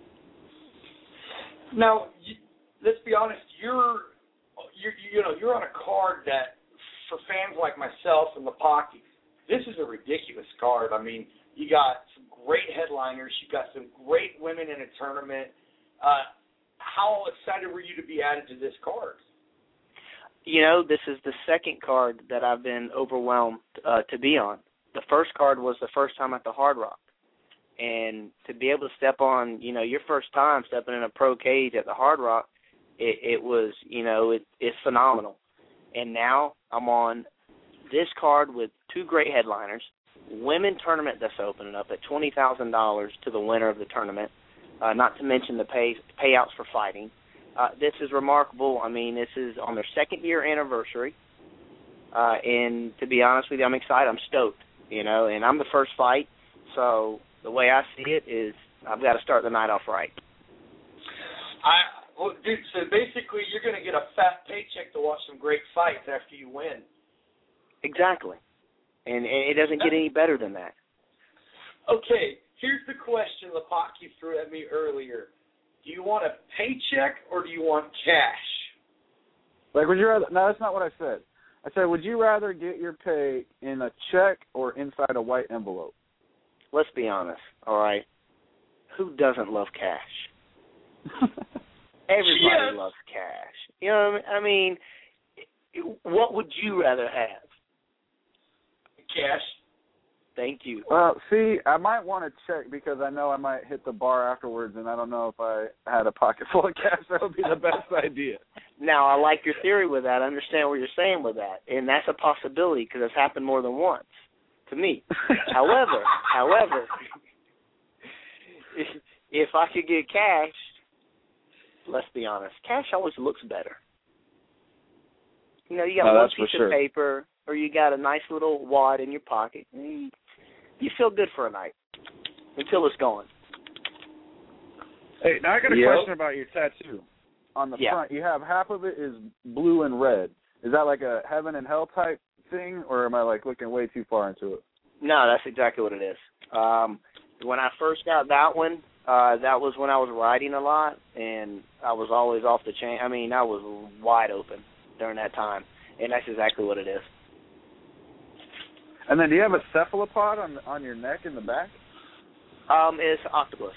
Now, you, let's be honest, you're, you're, you know, you're on a card that, for fans like myself and Lepocky, this is a ridiculous card. I mean, you got some great headliners. You got some great women in a tournament. Uh, how excited were you to be added to this card? You know, this is the second card that I've been overwhelmed uh, to be on. The first card was the first time at the Hard Rock. And to be able to step on, you know, your first time stepping in a pro cage at the Hard Rock, it, it was, you know, it, it's phenomenal. And now I'm on this card with two great headliners, women tournament that's opening up at twenty thousand dollars to the winner of the tournament, uh, not to mention the pay, payouts for fighting. Uh, this is remarkable. I mean, this is on their second year anniversary. Uh, and to be honest with you, I'm excited. I'm stoked, you know, and I'm the first fight. So the way I see it is I've got to start the night off right. I Well, dude, so basically you're going to get a fat paycheck to watch some great fights after you win. Exactly. And, and it doesn't get any better than that. Okay, here's the question Lepocky threw at me earlier. Do you want a paycheck or do you want cash? Like, would you rather? No, that's not what I said. I said, would you rather get your pay in a check or inside a white envelope? Let's be honest, all right? Who doesn't love cash? Everybody yes. loves cash. You know what I mean? What would you rather have? Cash. Thank you. Well, see, I might want to check because I know I might hit the bar afterwards, and I don't know if I had a pocket full of cash. That would be the best idea. Now, I like your theory with that. I understand what you're saying with that, and that's a possibility because it's happened more than once to me. however, however, if, if I could get cash, let's be honest, cash always looks better. You know, you got no, one piece sure. of paper, or you got a nice little wad in your pocket. You feel good for a night until it's gone. Hey, now I got a yep. question about your tattoo. On the yeah. front, you have half of it is blue and red. Is that like a heaven and hell type thing, or am I like looking way too far into it? No, that's exactly what it is. Um, when I first got that one, uh, that was when I was riding a lot, and I was always off the chain. I mean, I was wide open during that time, and that's exactly what it is. And then do you have a cephalopod on on your neck in the back? Um, it's octopus.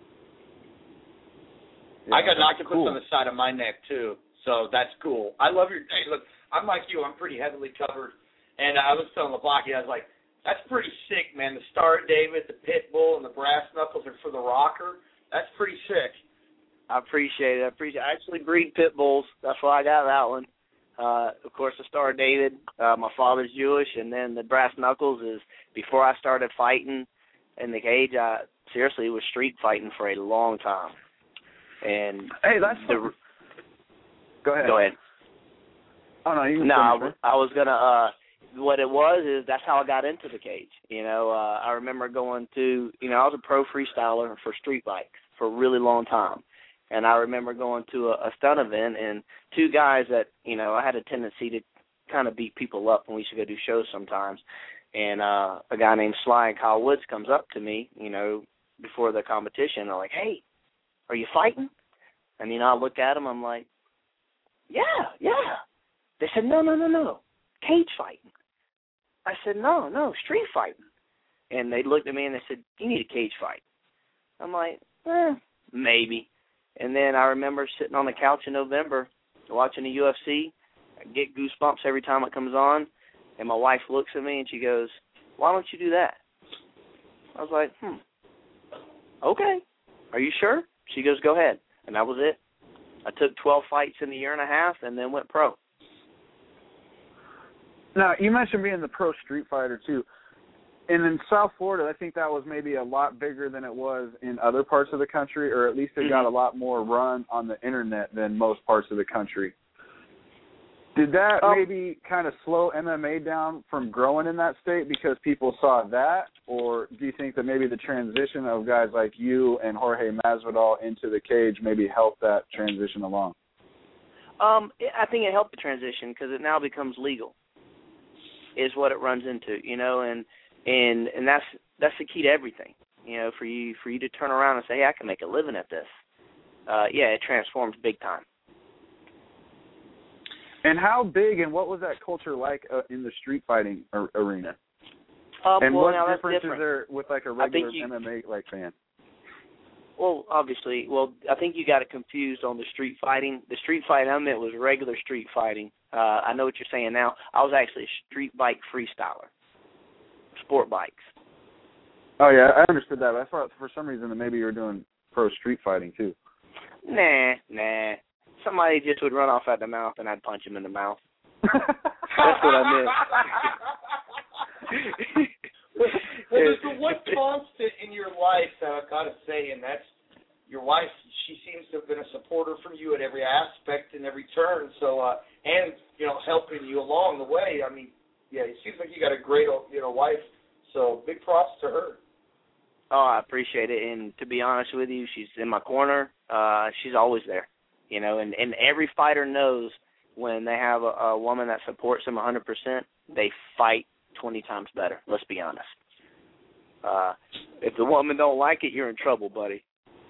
Yeah, I got an octopus cool. on the side of my neck, too, so that's cool. I love your hey, look, I'm like you. I'm pretty heavily covered, and I was telling LeBlancy, I was like, that's pretty sick, man. The Star David, the Pit Bull, and the brass knuckles are for the rocker. That's pretty sick. I appreciate it. I appreciate it. I actually breed pit bulls. That's why I got that one. Uh, of course, the Star David, uh, my father's Jewish, and then the brass knuckles is before I started fighting in the cage, I seriously was street fighting for a long time. And hey, that's the, go ahead. Go ahead. Oh no, you can no, I, finish, I was gonna. Uh, what it was is that's how I got into the cage. You know, uh, I remember going to. You know, I was a pro freestyler for street bikes for a really long time, and I remember going to a, a stunt event and two guys that you know I had a tendency to kind of beat people up when we used to go do shows sometimes, and uh, a guy named Sly and Kyle Woods comes up to me, you know, before the competition. They're like, "Hey, are you fighting?" And you know, I looked at them. I'm like, "Yeah, yeah." They said, no, no, no, no, cage fighting. I said, no, no, street fighting. And they looked at me and they said, you need a cage fight. I'm like, eh, maybe. And then I remember sitting on the couch in November watching the U F C. I get goosebumps every time it comes on. And my wife looks at me and she goes, why don't you do that? I was like, hmm, okay. Are you sure? She goes, go ahead. And that was it. I took twelve fights in a year and a half and then went pro. Now, you mentioned being the pro street fighter, too. And in South Florida, I think that was maybe a lot bigger than it was in other parts of the country, or at least it mm-hmm. got a lot more run on the Internet than most parts of the country. Did that um, maybe kind of slow M M A down from growing in that state because people saw that? Or do you think that maybe the transition of guys like you and Jorge Masvidal into the cage maybe helped that transition along? Um, I think it helped the transition because it now becomes legal. Is what it runs into, you know, and and and that's that's the key to everything, you know, for you for you to turn around and say, hey, I can make a living at this. Uh, yeah, it transforms big time. And how big and what was that culture like uh, in the street fighting ar- arena? Um, and well, what now difference that's is there with like a regular you, M M A like fan? Well, obviously, well, I think you got it confused on the street fighting. The street fight I meant was regular street fighting. Uh, I know what you're saying now. I was actually a street bike freestyler, sport bikes. Oh, yeah, I understood that. I thought for some reason that maybe you were doing pro street fighting, too. Nah, nah. Somebody just would run off at the mouth, and I'd punch him in the mouth. That's what I meant. well, there's the one constant in your life that I've got to say, and that's your wife. She seems to have been a supporter from you at every aspect and every turn. So, uh, and you know, helping you along the way. I mean, yeah, it seems like you got a great, you know, wife. So, big props to her. Oh, I appreciate it. And to be honest with you, she's in my corner. Uh, she's always there. You know, and, and every fighter knows when they have a, a woman that supports them one hundred percent, they fight twenty times better. Let's be honest. Uh, if the woman don't like it, you're in trouble, buddy.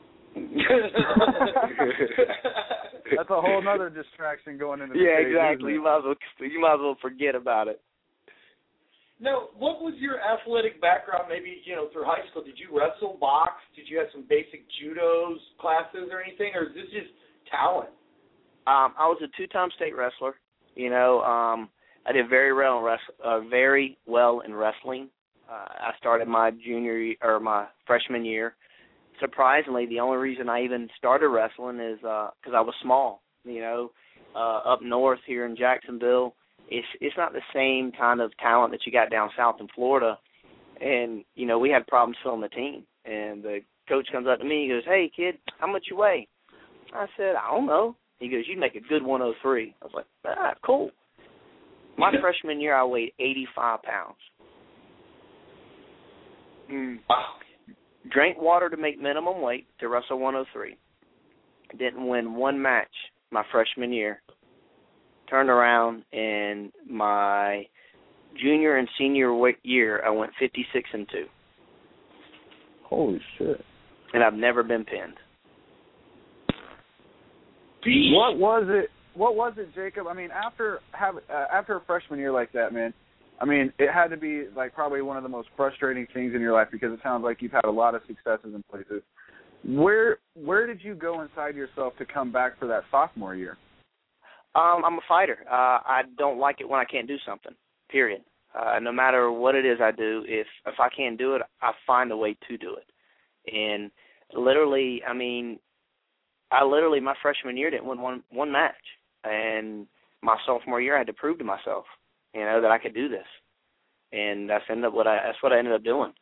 That's a whole other distraction going into the yeah, stage, exactly. You might as well you might as well forget about it. Now, what was your athletic background? Maybe you know through high school. Did you wrestle, box? Did you have some basic judo classes or anything, or is this just talent? Um, I was a two-time state wrestler. You know, um, I did very well in wrest- uh, very well in wrestling. Uh, I started my junior year, or my freshman year. Surprisingly, the only reason I even started wrestling is because uh, I was small. You know, uh, up north here in Jacksonville, it's it's not the same kind of talent that you got down south in Florida. And you know, we had problems filling the team. And the coach comes up to me, he goes, "Hey, kid, how much you weigh?" I said, "I don't know." He goes, "You make a good one oh three." I was like, "Ah, cool." My freshman year, I weighed eighty-five pounds. Mm. Drank water to make minimum weight to wrestle one oh three. Didn't win one match my freshman year turned around in my junior and senior year, I went fifty-six and two. Holy shit. And I've never been pinned. What was it? What was it, Jacob? I mean, after have uh, after a freshman year like that, man. I mean, it had to be like probably one of the most frustrating things in your life because it sounds like you've had a lot of successes in places. Where where did you go inside yourself to come back for that sophomore year? Um, I'm a fighter. Uh, I don't like it when I can't do something. Period. Uh, no matter what it is I do, if if I can't do it, I find a way to do it. And literally, I mean, I literally my freshman year didn't win one one match, and my sophomore year I had to prove to myself, you know, that I could do this, and that's ended up what I that's what I ended up doing.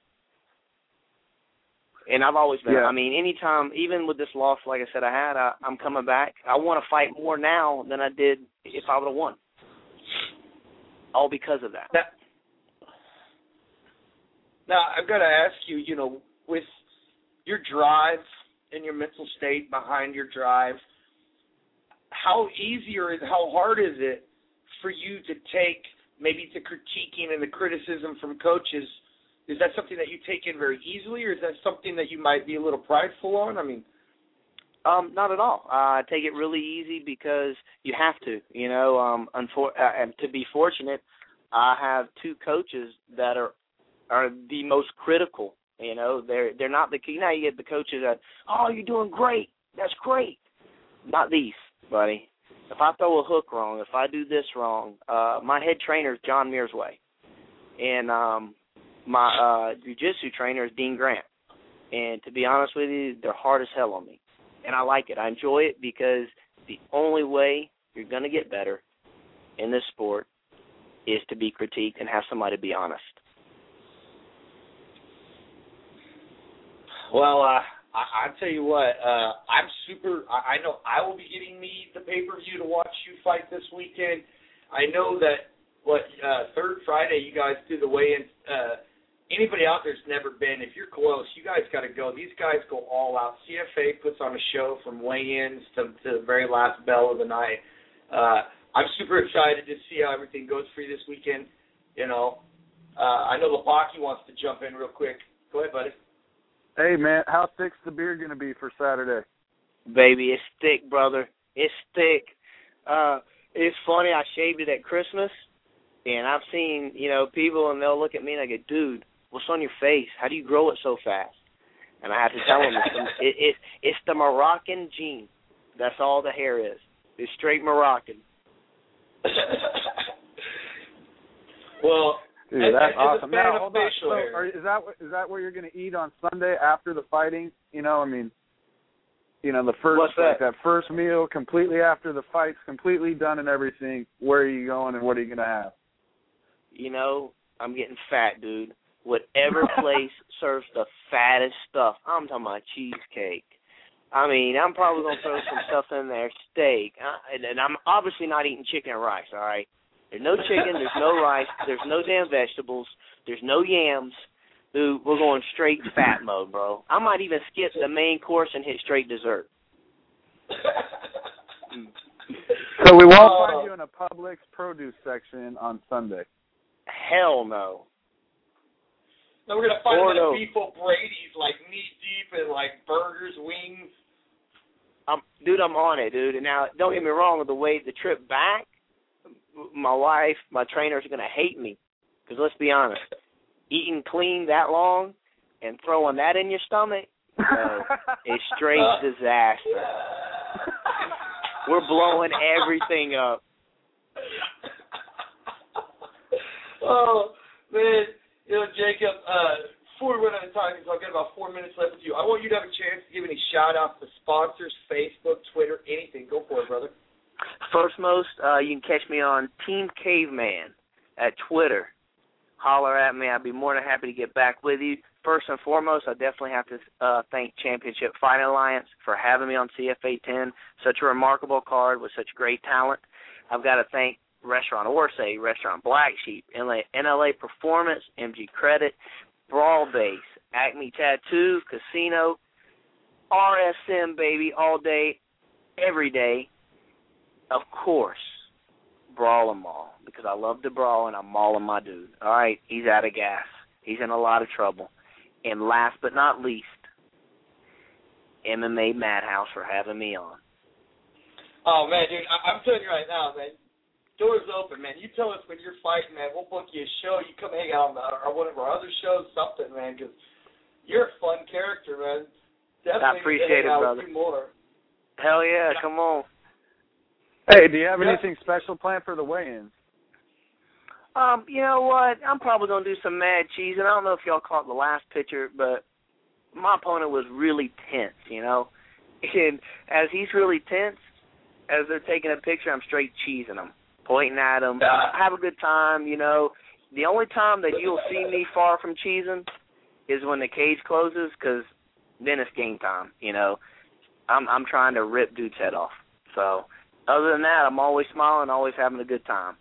And I've always been. Yeah. I mean, anytime, even with this loss, like I said, I had, I, I'm coming back. I want to fight more now than I did if I would have won. All because of that. Now, now I've got to ask you, you know, with your drive and your mental state behind your drive, how easy or how hard is it for you to take maybe the critiquing and the criticism from coaches? Is that something that you take in very easily, or is that something that you might be a little prideful on? I mean, um, not at all. Uh, I take it really easy because you have to. You know, um, unfor- uh, and to be fortunate, I have two coaches that are are the most critical. You know, they're they're not the you know you get the coaches that, oh, you're doing great, that's great. Not these, buddy. If I throw a hook wrong, if I do this wrong, uh, my head trainer is John Mearsway, and um. My uh, jiu-jitsu trainer is Dean Grant. And to be honest with you, they're hard as hell on me. And I like it. I enjoy it because the only way you're going to get better in this sport is to be critiqued and have somebody be honest. Well, uh, I, I'll tell you what, uh, I'm super, I, I know I will be getting me the pay-per-view to watch you fight this weekend. I know that, what, uh, third Friday you guys do the weigh-in. Uh, anybody out there's never been, if you're close, you guys got to go. These guys go all out. C F A puts on a show from weigh-ins to, to the very last bell of the night. Uh, I'm super excited to see how everything goes for you this weekend. You know, uh, I know Lapaki wants to jump in real quick. Go ahead, buddy. Hey, man, how thick's the beer going to be for Saturday? Baby, it's thick, brother. It's thick. Uh, it's funny, I shaved it at Christmas, and I've seen, you know, people, and they'll look at me and I go, dude, what's on your face? How do you grow it so fast? And I have to tell them, it's the, it, it, it's the Moroccan gene. That's all the hair is. It's straight Moroccan. Well, dude, as, that's as awesome. Now, hold on. facial So, hair, are, is that what- is that what you're going to eat on Sunday after the fighting? You know, I mean, you know, the first What's that? like that first meal, completely after the fight's completely done and everything. Where are you going and what are you going to have? You know, I'm getting fat, dude. Whatever place serves the fattest stuff. I'm talking about cheesecake. I mean, I'm probably going to throw some stuff in there, steak. Uh, and, and I'm obviously not eating chicken and rice, all right? There's no chicken, there's no rice, there's no damn vegetables, there's no yams. Dude, we're going straight fat mode, bro. I might even skip the main course and hit straight dessert. So we won't Oh. find you in a Publix produce section on Sunday. Hell no. Then we're gonna find Or that no. beef O'Brady's like knee deep in like burgers, wings. I'm, dude, I'm on it, dude. And now, don't get me wrong, the way the trip back, my wife, my trainers are going to hate me. Because let's be honest, eating clean that long and throwing that in your stomach uh, is straight disaster. We're blowing everything up. Oh, man. You know, Jacob, uh, before we run out of time, because I've got about four minutes left with you, I want you to have a chance to give any shout-outs to sponsors, Facebook, Twitter, anything. Go for it, brother. First most, uh, you can catch me on Team Caveman at Twitter. Holler at me. I'd be more than happy to get back with you. First and foremost, I definitely have to uh, thank Championship Fighting Alliance for having me on C F A ten. Such a remarkable card with such great talent. I've got to thank Restaurant Orsay, Restaurant Black Sheep, N L A Performance, M G Credit, Brawl Base, Acme Tattoo, Casino, R S M, baby, all day, every day. Of course, brawl him all because I love to brawl and I'm mauling my dude. All right, he's out of gas. He's in a lot of trouble. And last but not least, M M A Madhouse for having me on. Oh, man, dude, I- I'm telling you right now, man, doors open, man. You tell us when you're fighting, man. We'll book you a show. You come hang out on the, or one of our other shows, something, man, because you're a fun character, man. Definitely I appreciate it, brother. More. Hell yeah, come on. Hey, do you have Yeah. anything special planned for the weigh-ins? Um, you know what? I'm probably going to do some mad cheese, and I don't know if y'all caught the last picture, but my opponent was really tense, you know? And as he's really tense, as they're taking a picture, I'm straight cheesing him, pointing at him. Uh, Have a good time, you know. The only time that you'll see me far from cheesing is when the cage closes, because then it's game time, you know. I'm I'm trying to rip dude's head off. So other than that, I'm always smiling, always having a good time.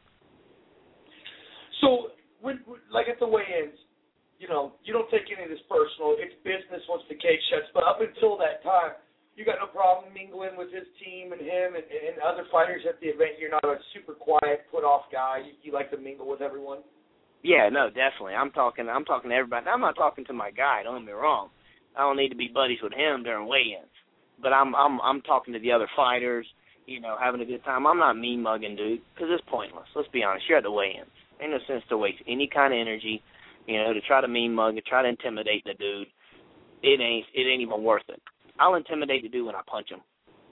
So, when, like at the weigh-ins, you know, you don't take any of this personal. It's business once the cage shuts. But up until that time, you got no problem mingling with his team and him and, and other fighters at the event. You're not a super quiet, put-off guy. You, you like to mingle with everyone. Yeah, no, definitely. I'm talking. I'm talking to everybody. I'm not talking to my guy. Don't get me wrong. I don't need to be buddies with him during weigh-ins. But I'm I'm I'm talking to the other fighters. You know, having a good time. I'm not mean mugging, dude, because it's pointless. Let's be honest. You're at the weigh-ins. Ain't no sense to waste any kind of energy. You know, to try to mean mug and try to intimidate the dude. It ain't it ain't even worth it. I'll intimidate the dude when I punch him.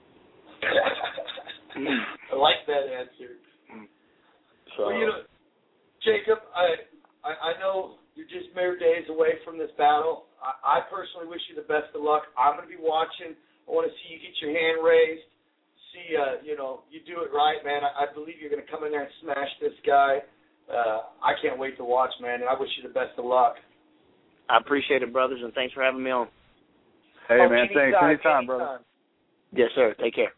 I like that answer. So, well, you know, Jacob, I, I I know you're just mere days away from this battle. I, I personally wish you the best of luck. I'm going to be watching. I want to see you get your hand raised. See, uh, you know, you do it right, man. I, I believe you're going to come in there and smash this guy. Uh, I can't wait to watch, man, and I wish you the best of luck. I appreciate it, brothers, and thanks for having me on. Hey, oh, man, anytime, thanks. Anytime, anytime, brother. Yes, sir. Take care.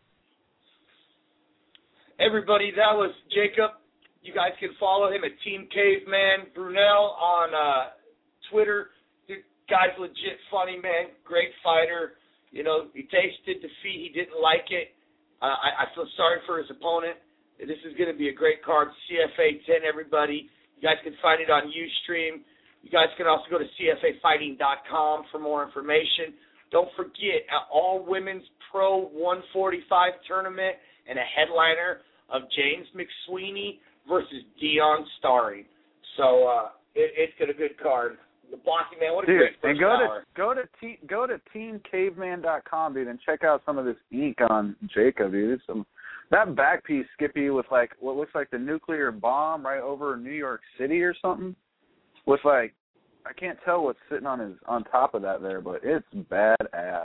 Everybody, that was Jacob. You guys can follow him at Team Caveman Brunel on uh, Twitter. The guy's legit funny, man. Great fighter. You know, he tasted defeat. He didn't like it. Uh, I, I feel sorry for his opponent. This is going to be a great card. C F A ten, everybody. You guys can find it on Ustream. You guys can also go to C F A fighting dot com for more information. Don't forget, an all-women's Pro one forty-five tournament and a headliner of James McSweeney versus Dion Starry. So uh, it, it's got a good card. The Blocky Man, what a dude, great first and go hour. to go to te- go to team caveman dot com, dude, and check out some of this ink on Jacob, dude. It's some that back piece, Skippy, with like what looks like the nuclear bomb right over New York City or something, with like I can't tell what's sitting on his on top of that there, but it's badass.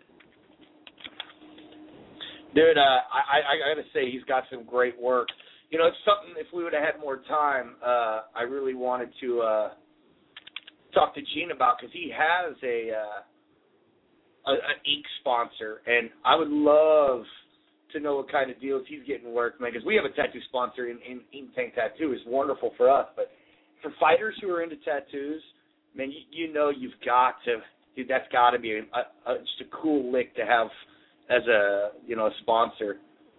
Dude, uh, I, I, I got to say, he's got some great work. You know, it's something, if we would have had more time, uh, I really wanted to uh, talk to Gene about, because he has a, uh, a an ink sponsor, and I would love to know what kind of deals he's getting work, man, because we have a tattoo sponsor in, in Ink Tank Tattoo. It's wonderful for us, but for fighters who are into tattoos, man, you, you know you've got to, dude, that's got to be a, a, just a cool lick to have as a, you know, a sponsor.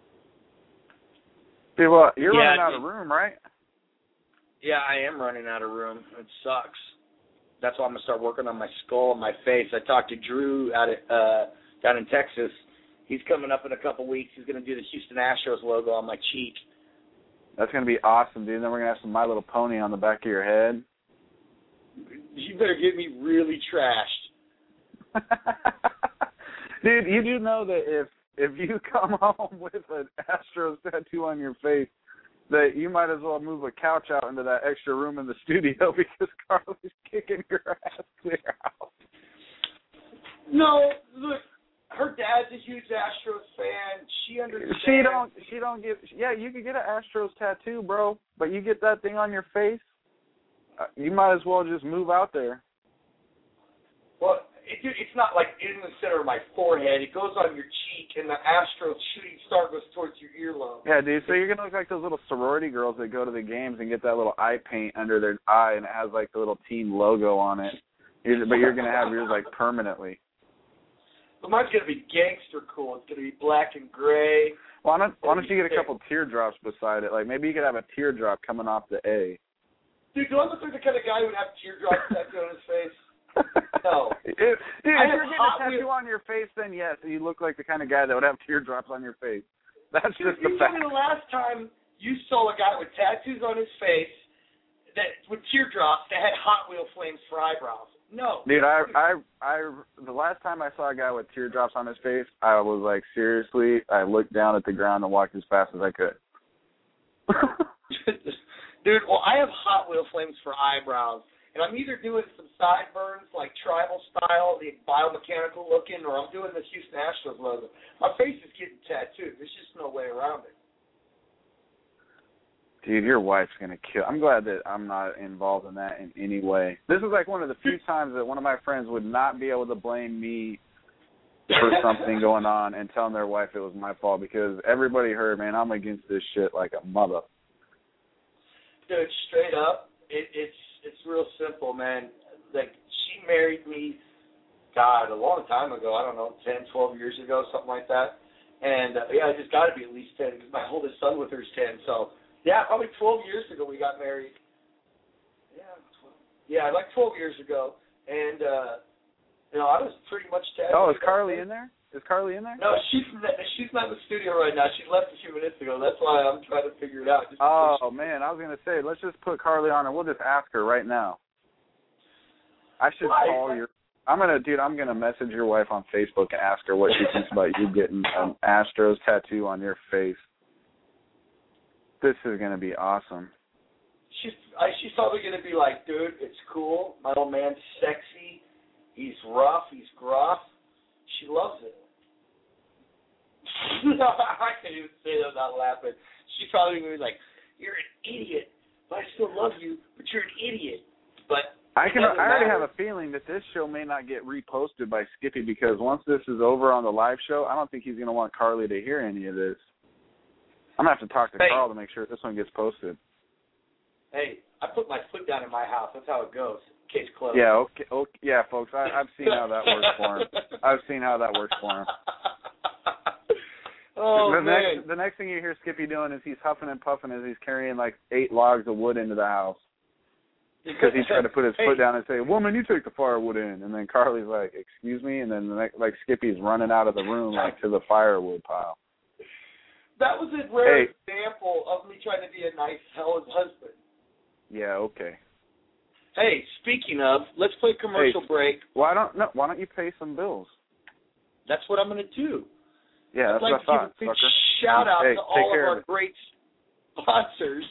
Dude, well, you're yeah, running out dude. of room, right? Yeah, I am running out of room. It sucks. That's why I'm gonna start working on my skull and my face. I talked to Drew out at uh, down in Texas. He's coming up in a couple weeks. He's gonna do the Houston Astros logo on my cheek. That's gonna be awesome, dude. Then we're gonna have some My Little Pony on the back of your head. You better get me really trashed. Dude, you do know that if if you come home with an Astros tattoo on your face, that you might as well move a couch out into that extra room in the studio because Carly's kicking your ass clear out. No, look, her dad's a huge Astros fan. She understands. She don't. She don't get. Yeah, you could get an Astros tattoo, bro, but you get that thing on your face, uh, you might as well just move out there. Well, it, it's not like in the center of my forehead. It goes on your cheek, and the Astros shooting star goes towards your earlobe. Yeah, dude. So you're gonna look like those little sorority girls that go to the games and get that little eye paint under their eye, and it has like the little team logo on it. You're, but you're gonna have yours like permanently. But mine's going to be gangster cool. It's going to be black and gray. Why don't, why don't you get a couple teardrops beside it? Like, maybe you could have a teardrop coming off the A. Dude, do I look like the kind of guy who would have teardrops tattooed on his face? No. If, dude, if I you're have getting a Hot tattoo Wheels- on your face, then yes, you look like the kind of guy that would have teardrops on your face. That's Dude, just the you fact. told me the last time you saw a guy with tattoos on his face that with teardrops that had Hot Wheel flames for eyebrows. No. Dude, I, I, I, the last time I saw a guy with teardrops on his face, I was like, seriously, I looked down at the ground and walked as fast as I could. Dude, well, I have Hot Wheel flames for eyebrows, and I'm either doing some sideburns, like tribal style, the biomechanical looking, or I'm doing this Houston Astros logo. My face is getting tattooed. There's just no way around it. Dude, your wife's going to kill. I'm glad that I'm not involved in that in any way. This is like one of the few times that one of my friends would not be able to blame me for something going on and telling their wife it was my fault, because everybody heard, man, I'm against this shit like a mother. Dude, straight up, it, it's it's real simple, man. Like, she married me, God, a long time ago. I don't know, ten, twelve years ago, something like that. And, uh, yeah, I just got to be at least ten, because my oldest son with her is ten. So, yeah, probably twelve years ago we got married. Yeah, twelve. Yeah, like twelve years ago. And, uh, you know, I was pretty much tattooed. Oh, is Carly in there? Is Carly in there? No, she's she's not in the studio right now. She left a few minutes ago. That's why I'm trying to figure it out. Just Oh, man, I was going to say, let's just put Carly on and we'll just ask her right now. I should Why? call your... I'm going to, dude, I'm going to message your wife on Facebook and ask her what she thinks about you getting an Astros tattoo on your face. This is going to be awesome. She's I, she's probably going to be like, dude, it's cool. My old man's sexy. He's rough. He's gruff. She loves it. No, I can't even say that without laughing. She's probably going to be like, you're an idiot. But I still love you, but you're an idiot. But I can. I already matter. have a feeling that this show may not get reposted by Skippy, because once this is over on the live show, I don't think he's going to want Carly to hear any of this. I'm going to have to talk to Hey. Carl to make sure this one gets posted. Hey, I put my foot down in my house. That's how it goes. Case closed. Yeah, okay, okay yeah, folks. I, I've seen how that works for him. I've seen how that works for him. Oh, the man. next, the next thing you hear Skippy doing is he's huffing and puffing as he's carrying like eight logs of wood into the house, because he tried to put his hey. foot down and say, "Woman, you take the firewood in," and then Carly's like, "Excuse me," and then the next, like Skippy's running out of the room like to the firewood pile. That was a rare Hey. example of me trying to be a nice hell husband. Yeah, okay. Hey, speaking of, let's play commercial Hey. break. Why don't no? Why don't you pay some bills? That's what I'm going to do. Yeah, I'd that's like what I to thought, give a big sucker. shout out Hey, to take all of care our of it. great sponsors.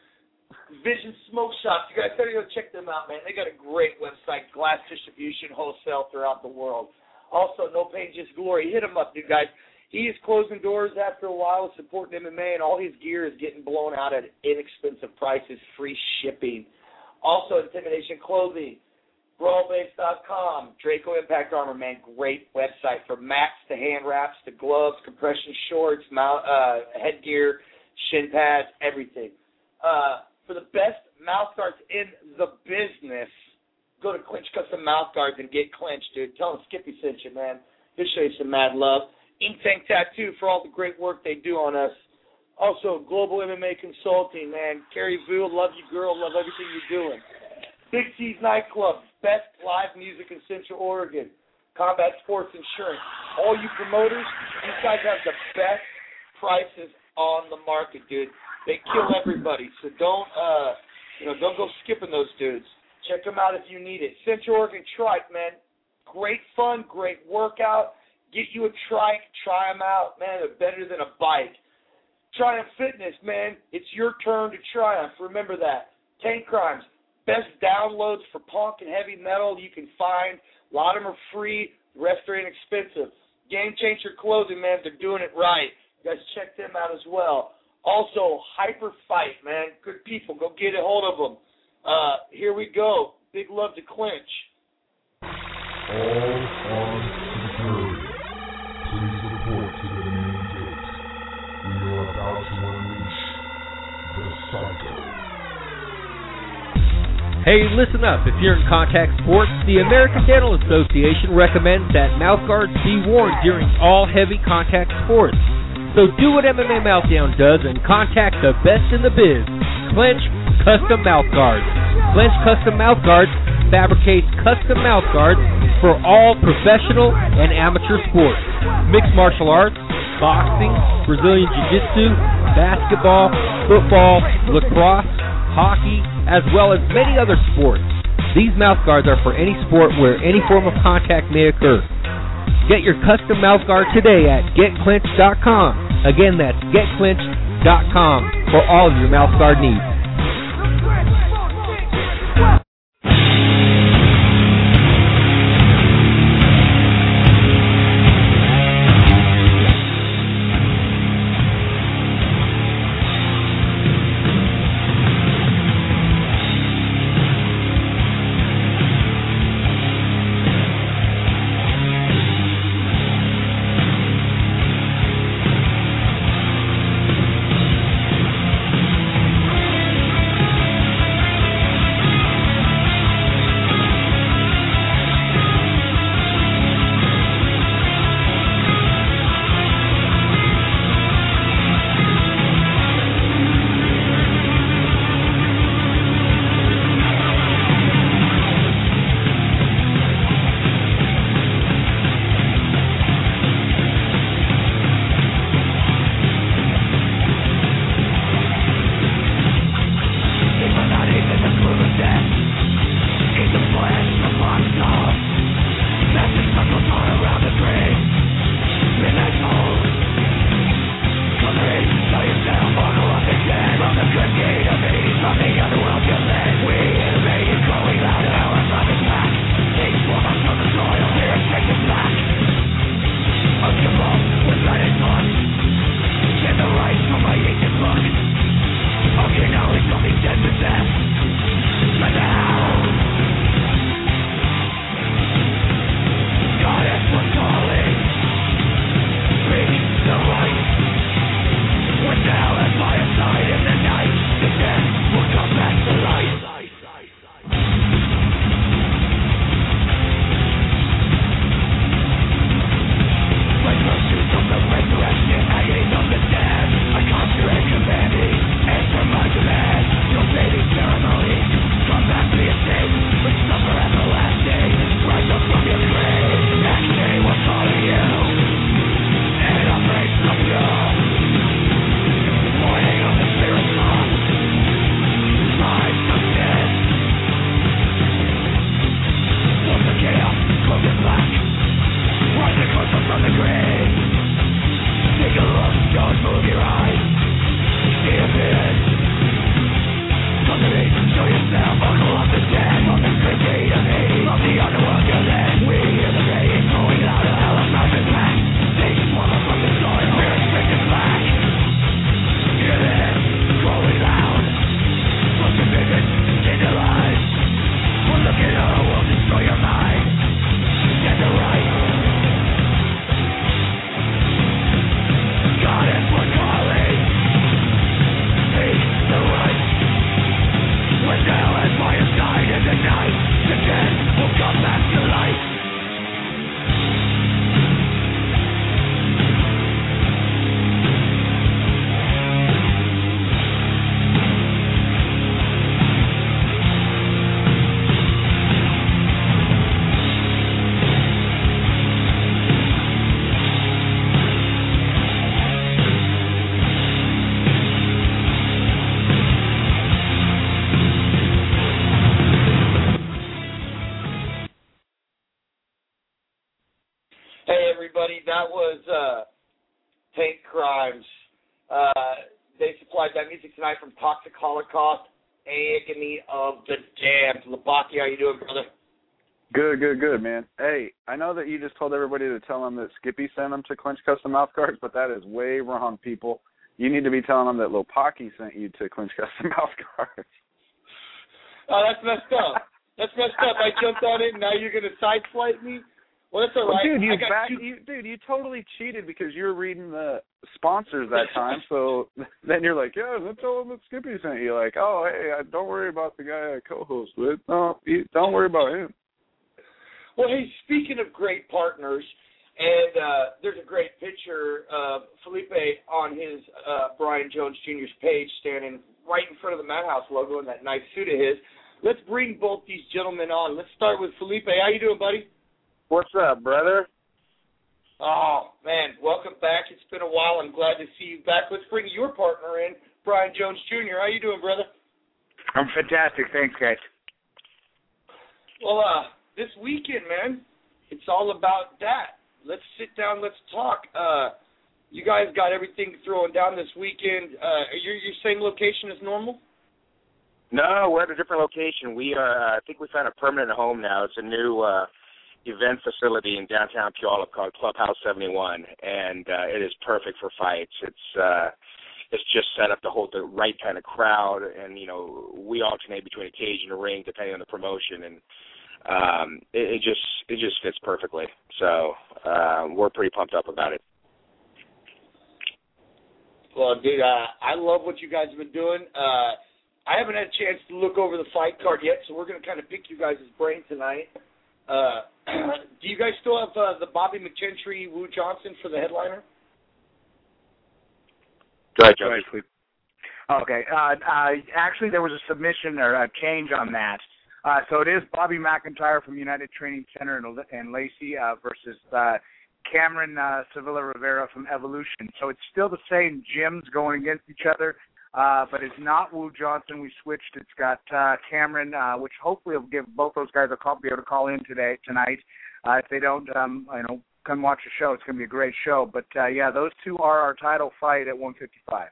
Vision Smoke Shop. You guys got to go check them out, man. They got a great website, glass distribution, wholesale throughout the world. Also, No Pain, Just Glory. Hit him up, dude, guys. He is closing doors after a while of supporting M M A, and all his gear is getting blown out at inexpensive prices, free shipping. Also, Intimidation Clothing, brawl base dot com, Draco Impact Armor, man, great website for mats to hand wraps to gloves, compression shorts, mount, uh, headgear, shin pads, everything. Uh, for the best mouth guards in the business, go to Clinch Custom Mouth Guards and get Clinch, dude. Tell them Skippy sent you, man. He'll show you some mad love. Ink Tank Tattoo for all the great work they do on us. Also, Global M M A Consulting, man. Carrie Vu, love you, girl. Love everything you're doing. Big C's Nightclub, best live music in Central Oregon. Combat Sports Insurance. All you promoters, these guys have the best prices on the market, dude. They kill everybody, so don't, uh, you know, don't go skipping those dudes. Check them out if you need it. Central Oregon Trike, man. Great fun, great workout. Get you a trike, try them out, man. They're better than a bike. Triumph Fitness, man. It's your turn to triumph. Remember that. Tank Crimes, best downloads for punk and heavy metal you can find. A lot of them are free. The rest are inexpensive. Game Changer Clothing, man. They're doing it right. You guys check them out as well. Also, Hyper Fight, man. Good people. Go get a hold of them. Uh, here we go. Big love to Clinch. All arms to the jury. Please report to the main gate. We are about to unleash the Psycho. Hey, listen up. If you're in contact sports, the American Dental Association recommends that mouth guards be worn during all heavy contact sports. So do what M M A Meltdown does and contact the best in the biz, Clinch Custom Mouth Guards. Clinch Custom Mouth Guards fabricates custom mouth guards for all professional and amateur sports, mixed martial arts, boxing, Brazilian Jiu-Jitsu, basketball, football, lacrosse, hockey, as well as many other sports. These mouth guards are for any sport where any form of contact may occur. Get your custom mouth guard today at get clinch dot com. Again, that's get clinch dot com for all of your mouth guard needs. That was uh, Hate Crimes. Uh, they supplied that music tonight from Toxic Holocaust, Agony of the Damned. Labaki, how you doing, brother? Good, good, good, man. Hey, I know that you just told everybody to tell them that Skippy sent them to Clinch Custom Mouth Guards, but that is way wrong, people. You need to be telling them that Lopaki sent you to Clinch Custom Mouth Guards. Oh, that's messed up. That's messed up. I jumped on it, and now you're going to sideswipe me? Well, that's all well, right. Dude, you, I got back, two... you, dude, you totally cheated because you were reading the sponsors that time. So then you're like, yeah, let's tell them that Skippy sent you. Like, oh, hey, don't worry about the guy I co-host with. No, don't worry about him. Well, hey, speaking of great partners, and uh, there's a great picture of Felipe on his uh, Brian Jones Junior's page standing right in front of the Madhouse logo in that nice suit of his. Let's bring both these gentlemen on. Let's start with Felipe. How you doing, buddy? What's up, brother? Oh, man, welcome back. It's been a while. I'm glad to see you back. Let's bring your partner in, Brian Jones Junior How you doing, brother? I'm fantastic. Thanks, guys. Well, uh, this weekend, man, it's all about that. Let's sit down. Let's talk. Uh, you guys got everything throwing down this weekend. Uh, are you your same location as normal? No, we're at a different location. We are. Uh, I think we found a permanent home now. It's a new uh, event facility in downtown Puyallup called Clubhouse seventy-one, and uh, it is perfect for fights. It's uh, it's just set up to hold the right kind of crowd, and you know we alternate between a cage and a ring depending on the promotion, and um, it, it just it just fits perfectly. So uh, we're pretty pumped up about it. Well, dude, uh, I love what you guys have been doing. Uh, I haven't had a chance to look over the fight card yet, so we're going to kind of pick you guys' brain tonight. Uh, do you guys still have uh, the Bobby McGentry, Wu Johnson for the headliner? Go ahead, Joey. Okay. Uh, uh, actually, there was a submission or a change on that. Uh, so it is Bobby McIntyre from United Training Center in, in Lacey uh, versus uh, Cameron uh, Sevilla Rivera from Evolution. So it's still the same gyms going against each other. Uh, but it's not Wu Johnson. We switched. It's got uh, Cameron, uh, which hopefully will give both those guys a call, be able to call in today, tonight. Uh, if they don't, um, you know, come watch the show. It's going to be a great show. But, uh, yeah, those two are our title fight at one fifty-five.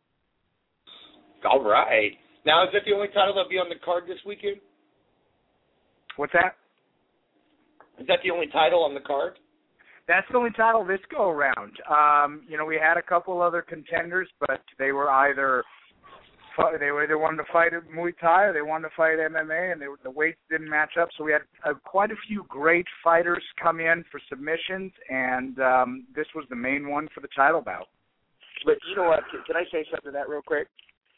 All right. Now, is that the only title that'll be on the card this weekend? What's that? Is that the only title on the card? That's the only title this go around. Um, you know, we had a couple other contenders, but they were either they were either wanted to fight Muay Thai or they wanted to fight M M A, and they were, the weights didn't match up. So we had uh, quite a few great fighters come in for submissions, and um, this was the main one for the title bout. But you know what? Can, can I say something to that real quick?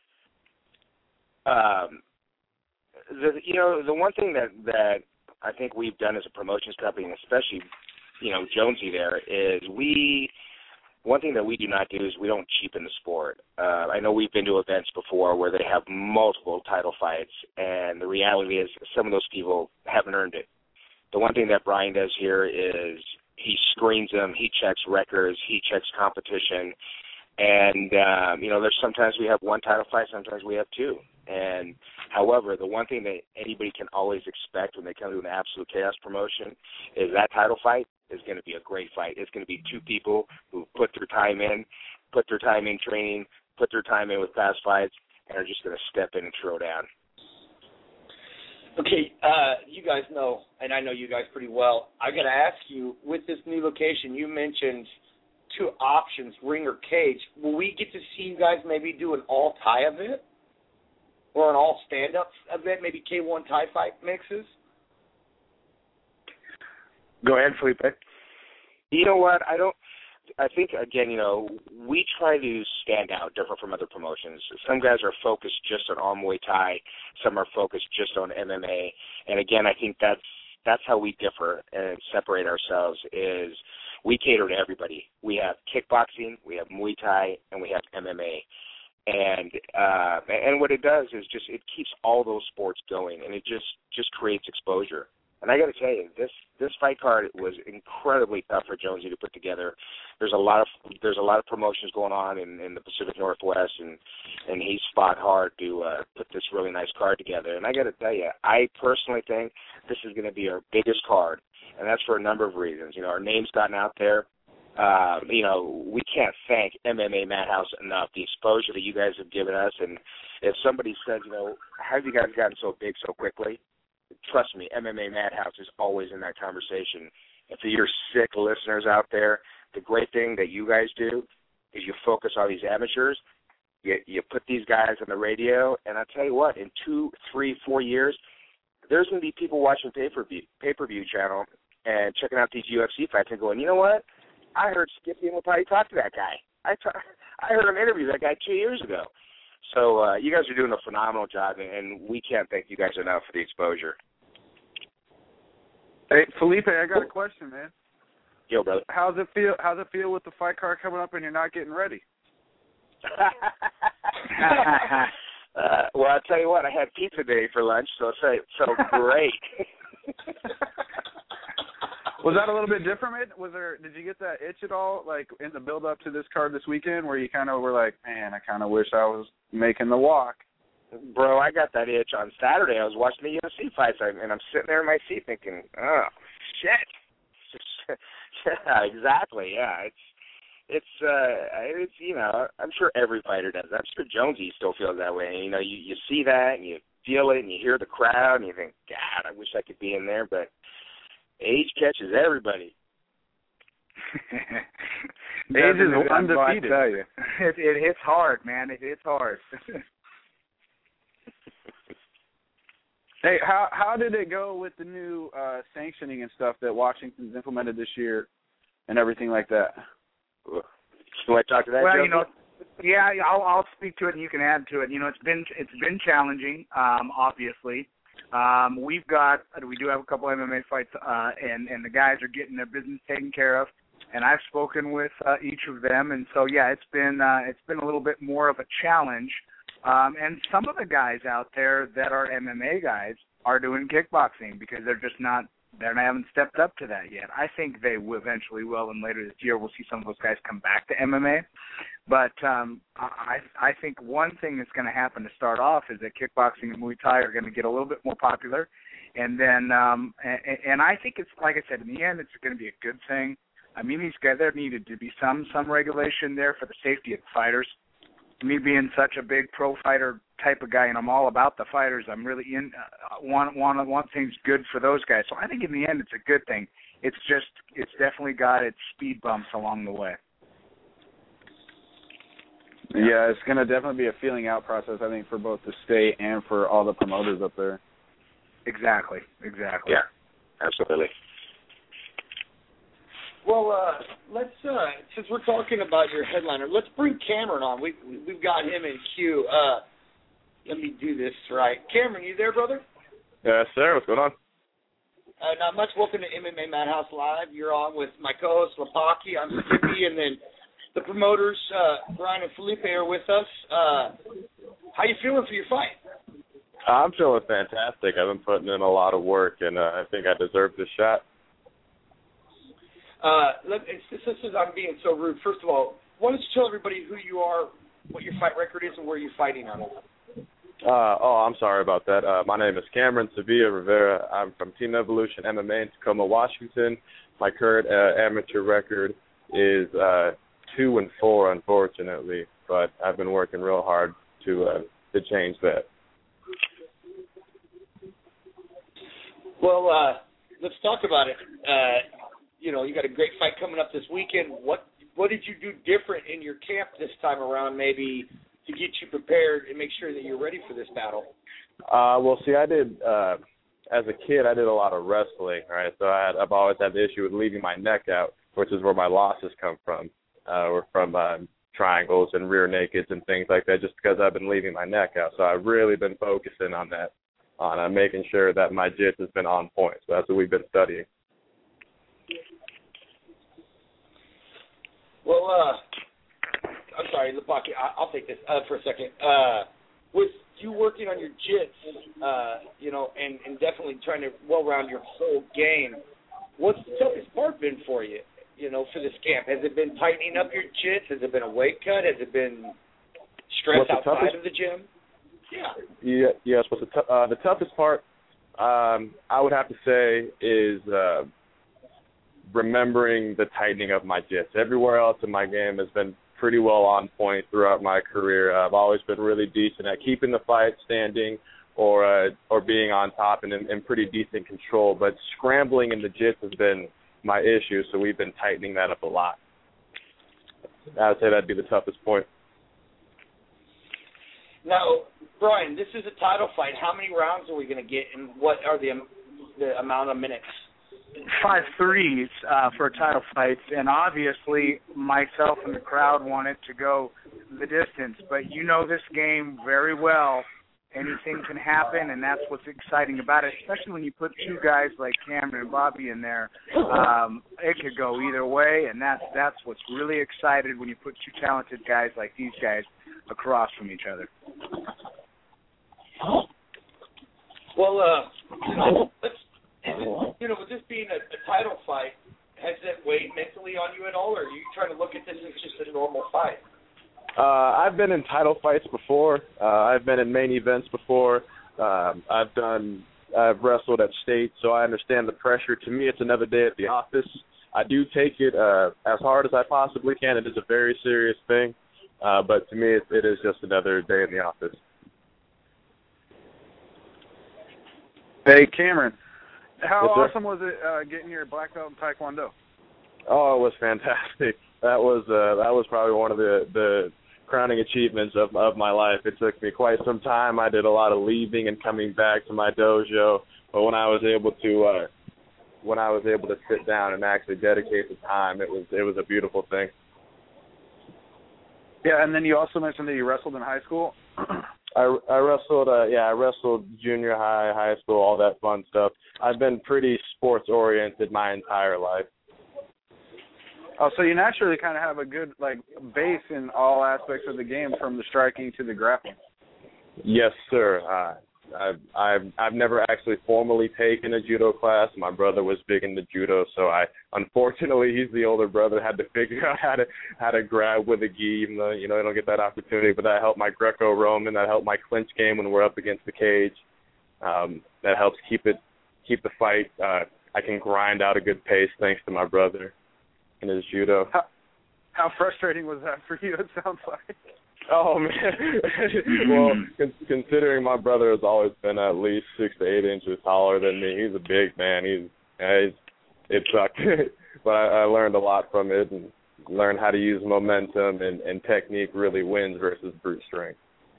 Um, the you know the one thing that that I think we've done as a promotions company, and especially you know, Jonesy there, is we, one thing that we do not do is we don't cheapen the sport. Uh, I know we've been to events before where they have multiple title fights, and the reality is some of those people haven't earned it. The one thing that Brian does here is he screens them, he checks records, he checks competition, and, um, you know, there's sometimes we have one title fight, sometimes we have two. And, however, the one thing that anybody can always expect when they come to an Absolute Chaos promotion is that title fight is going to be a great fight. It's going to be two people who put their time in, put their time in training, put their time in with past fights, and are just going to step in and throw down. Okay, uh, you guys know, and I know you guys pretty well, I got to ask you, with this new location, you mentioned two options, ring or cage. Will we get to see you guys maybe do an all-Thai event? Or an all stand-up event, maybe K one Thai fight mixes? Go ahead, Felipe. You know what? I don't. I think again, you know, we try to stand out, different from other promotions. Some guys are focused just on all Muay Thai. Some are focused just on M M A. And again, I think that's that's how we differ and separate ourselves. Is we cater to everybody. We have kickboxing, we have Muay Thai, and we have M M A. And uh, and what it does is just it keeps all those sports going, and it just, just creates exposure. And I got to tell you, this this fight card was incredibly tough for Jonesy to put together. There's a lot of there's a lot of promotions going on in, in the Pacific Northwest, and and he's fought hard to uh, put this really nice card together. And I got to tell you, I personally think this is going to be our biggest card, and that's for a number of reasons. You know, our name's gotten out there. Uh, you know, we can't thank M M A Madhouse enough, the exposure that you guys have given us. And if somebody says, you know, how have you guys gotten so big so quickly? Trust me, M M A Madhouse is always in that conversation. And for your sick listeners out there, the great thing that you guys do is you focus on these amateurs. You, you put these guys on the radio, and I'll tell you what, in two, three, four years, there's going to be people watching pay-per-view, pay-per-view channel and checking out these U F C fights and going, you know what? I heard Skippy will probably talk to that guy. I t- I heard him interview that guy two years ago. So uh, you guys are doing a phenomenal job, and we can't thank you guys enough for the exposure. Hey, Felipe, I got a question, man. Yo, brother. How's it feel? How's it feel with the fight card coming up and you're not getting ready? uh, well, I'll tell you what. I had pizza day for lunch, so it felt great. Was that a little bit different, man? Was there? Did you get that itch at all, like in the build up to this card this weekend, where you kind of were like, man, I kind of wish I was making the walk? Bro, I got that itch on Saturday. I was watching the U F C fights, and I'm sitting there in my seat thinking, oh, shit. Yeah, exactly. Yeah, it's it's uh, it's you know, I'm sure every fighter does. I'm sure Jonesy still feels that way. You know, you you see that and you feel it and you hear the crowd and you think, God, I wish I could be in there, but age catches everybody. Age is undefeated. I tell you. It, it hits hard, man. It hits hard. Hey, how how did it go with the new uh, sanctioning and stuff that Washington's implemented this year and everything like that? You want to talk to that? Well, Joe? you know, yeah, I'll I'll speak to it and you can add to it. You know, it's been it's been challenging, um, obviously. Um, we've got we do have a couple M M A fights, uh, and and the guys are getting their business taken care of. And I've spoken with uh, each of them, and so yeah, it's been uh, it's been a little bit more of a challenge. Um, and some of the guys out there that are M M A guys are doing kickboxing because they're just not, they haven't stepped up to that yet. I think they will eventually will, and later this year we'll see some of those guys come back to M M A. But um, I, I think one thing that's going to happen to start off is that kickboxing and Muay Thai are going to get a little bit more popular. And then, um, and, and I think it's, like I said, in the end, it's going to be a good thing. I mean, these guys, there needed to be some some regulation there for the safety of the fighters. Me being such a big pro fighter type of guy, and I'm all about the fighters, I'm really in uh, want want want things good for those guys. So I think in the end, it's a good thing. It's just it's definitely got its speed bumps along the way. Yeah, it's going to definitely be a feeling out process, I think, for both the state and for all the promoters up there. Exactly. Exactly. Yeah. Absolutely. Well, uh, let's uh, since we're talking about your headliner, let's bring Cameron on. We we've got him in queue. Uh, let me do this right. Cameron, you there, brother? Yes, sir. What's going on? Uh, not much. Welcome to M M A Madhouse Live. You're on with my co-host Lapaki. I'm Skippy, and then the promoters uh, Brian and Felipe are with us. Uh, how you feeling for your fight? I'm feeling fantastic. I've been putting in a lot of work, and uh, I think I deserve this shot. Uh, let, this is I'm being so rude. First of all, why don't you tell everybody who you are, what your fight record is, and where you're fighting on it? Uh, oh, I'm sorry about that. Uh, my name is Cameron Sevilla Rivera. I'm from Team Evolution M M A in Tacoma, Washington. My current uh, amateur record is uh, two and four, unfortunately, but I've been working real hard to uh, to change that. Well, uh, let's talk about it. Uh, you know, you got a great fight coming up this weekend. What what did you do different in your camp this time around, maybe to get you prepared and make sure that you're ready for this battle? Uh, well, see, I did, uh, as a kid, I did a lot of wrestling, right? So I had, I've always had the issue with leaving my neck out, which is where my losses come from, uh, or from uh, triangles and rear nakeds and things like that, just because I've been leaving my neck out. So I've really been focusing on that, on uh, making sure that my jiu has been on point. So that's what we've been studying. Well, uh, I'm sorry, Lapaki, I'll take this uh, for a second. Uh, with you working on your jits, uh, you know, and, and definitely trying to well-round your whole game, what's the toughest part been for you, you know, for this camp? Has it been tightening up your jits? Has it been a weight cut? Has it been stress what's outside toughest? of the gym? Yeah. Yeah. Yes. What's the, t- uh, the toughest part, um, I would have to say, is uh, remembering the tightening of my jits. Everywhere else in my game has been pretty well on point throughout my career. I've always been really decent at keeping the fight standing or uh, or being on top and in, in pretty decent control. But scrambling in the jits has been my issue, so we've been tightening that up a lot. I would say that'd be the toughest point. Now, Brian, this is a title fight. How many rounds are we going to get, and what are the the amount of minutes? five threes uh, for title fights, and obviously myself and the crowd want it to go the distance. But you know this game very well. Anything can happen, and that's what's exciting about it, especially when you put two guys like Cameron and Bobby in there. Um, it could go either way, and that's that's what's really excited when you put two talented guys like these guys across from each other. Well, uh, you know, let's, you know, with this being a, a title fight, has it weighed mentally on you at all, or are you trying to look at this as just a normal fight? Uh, I've been in title fights before. Uh, I've been in main events before. Um, I've done. I've wrestled at state, so I understand the pressure. To me, it's another day at the office. I do take it uh, as hard as I possibly can. It is a very serious thing, uh, but to me, it, it is just another day in the office. Hey, Cameron, how yes, awesome was it uh, getting your black belt in Taekwondo? Oh, it was fantastic. That was uh, that was probably one of the, the crowning achievements of of my life. It took me quite some time. I did a lot of leaving and coming back to my dojo, but when I was able to uh, when I was able to sit down and actually dedicate the time, it was it was a beautiful thing. Yeah, and then you also mentioned that you wrestled in high school. I, I wrestled, uh, yeah, I wrestled junior high, high school, all that fun stuff. I've been pretty sports oriented my entire life. Oh, so you naturally kind of have a good like base in all aspects of the game, from the striking to the grappling. Yes, sir. Uh, I've I've I've never actually formally taken a judo class. My brother was big into judo, so I unfortunately he's the older brother, had to figure out how to how to grab with a gi, even though you know I don't get that opportunity. But that helped my Greco-Roman. That helped my clinch game when we're up against the cage. Um, that helps keep it keep the fight. Uh, I can grind out a good pace thanks to my brother and his judo. How, how frustrating was that for you? It sounds like. Oh man! Well, con- considering my brother has always been at least six to eight inches taller than me, he's a big man. He's, uh, he's it sucked, but I, I learned a lot from it and learned how to use momentum and, and technique really wins versus brute strength.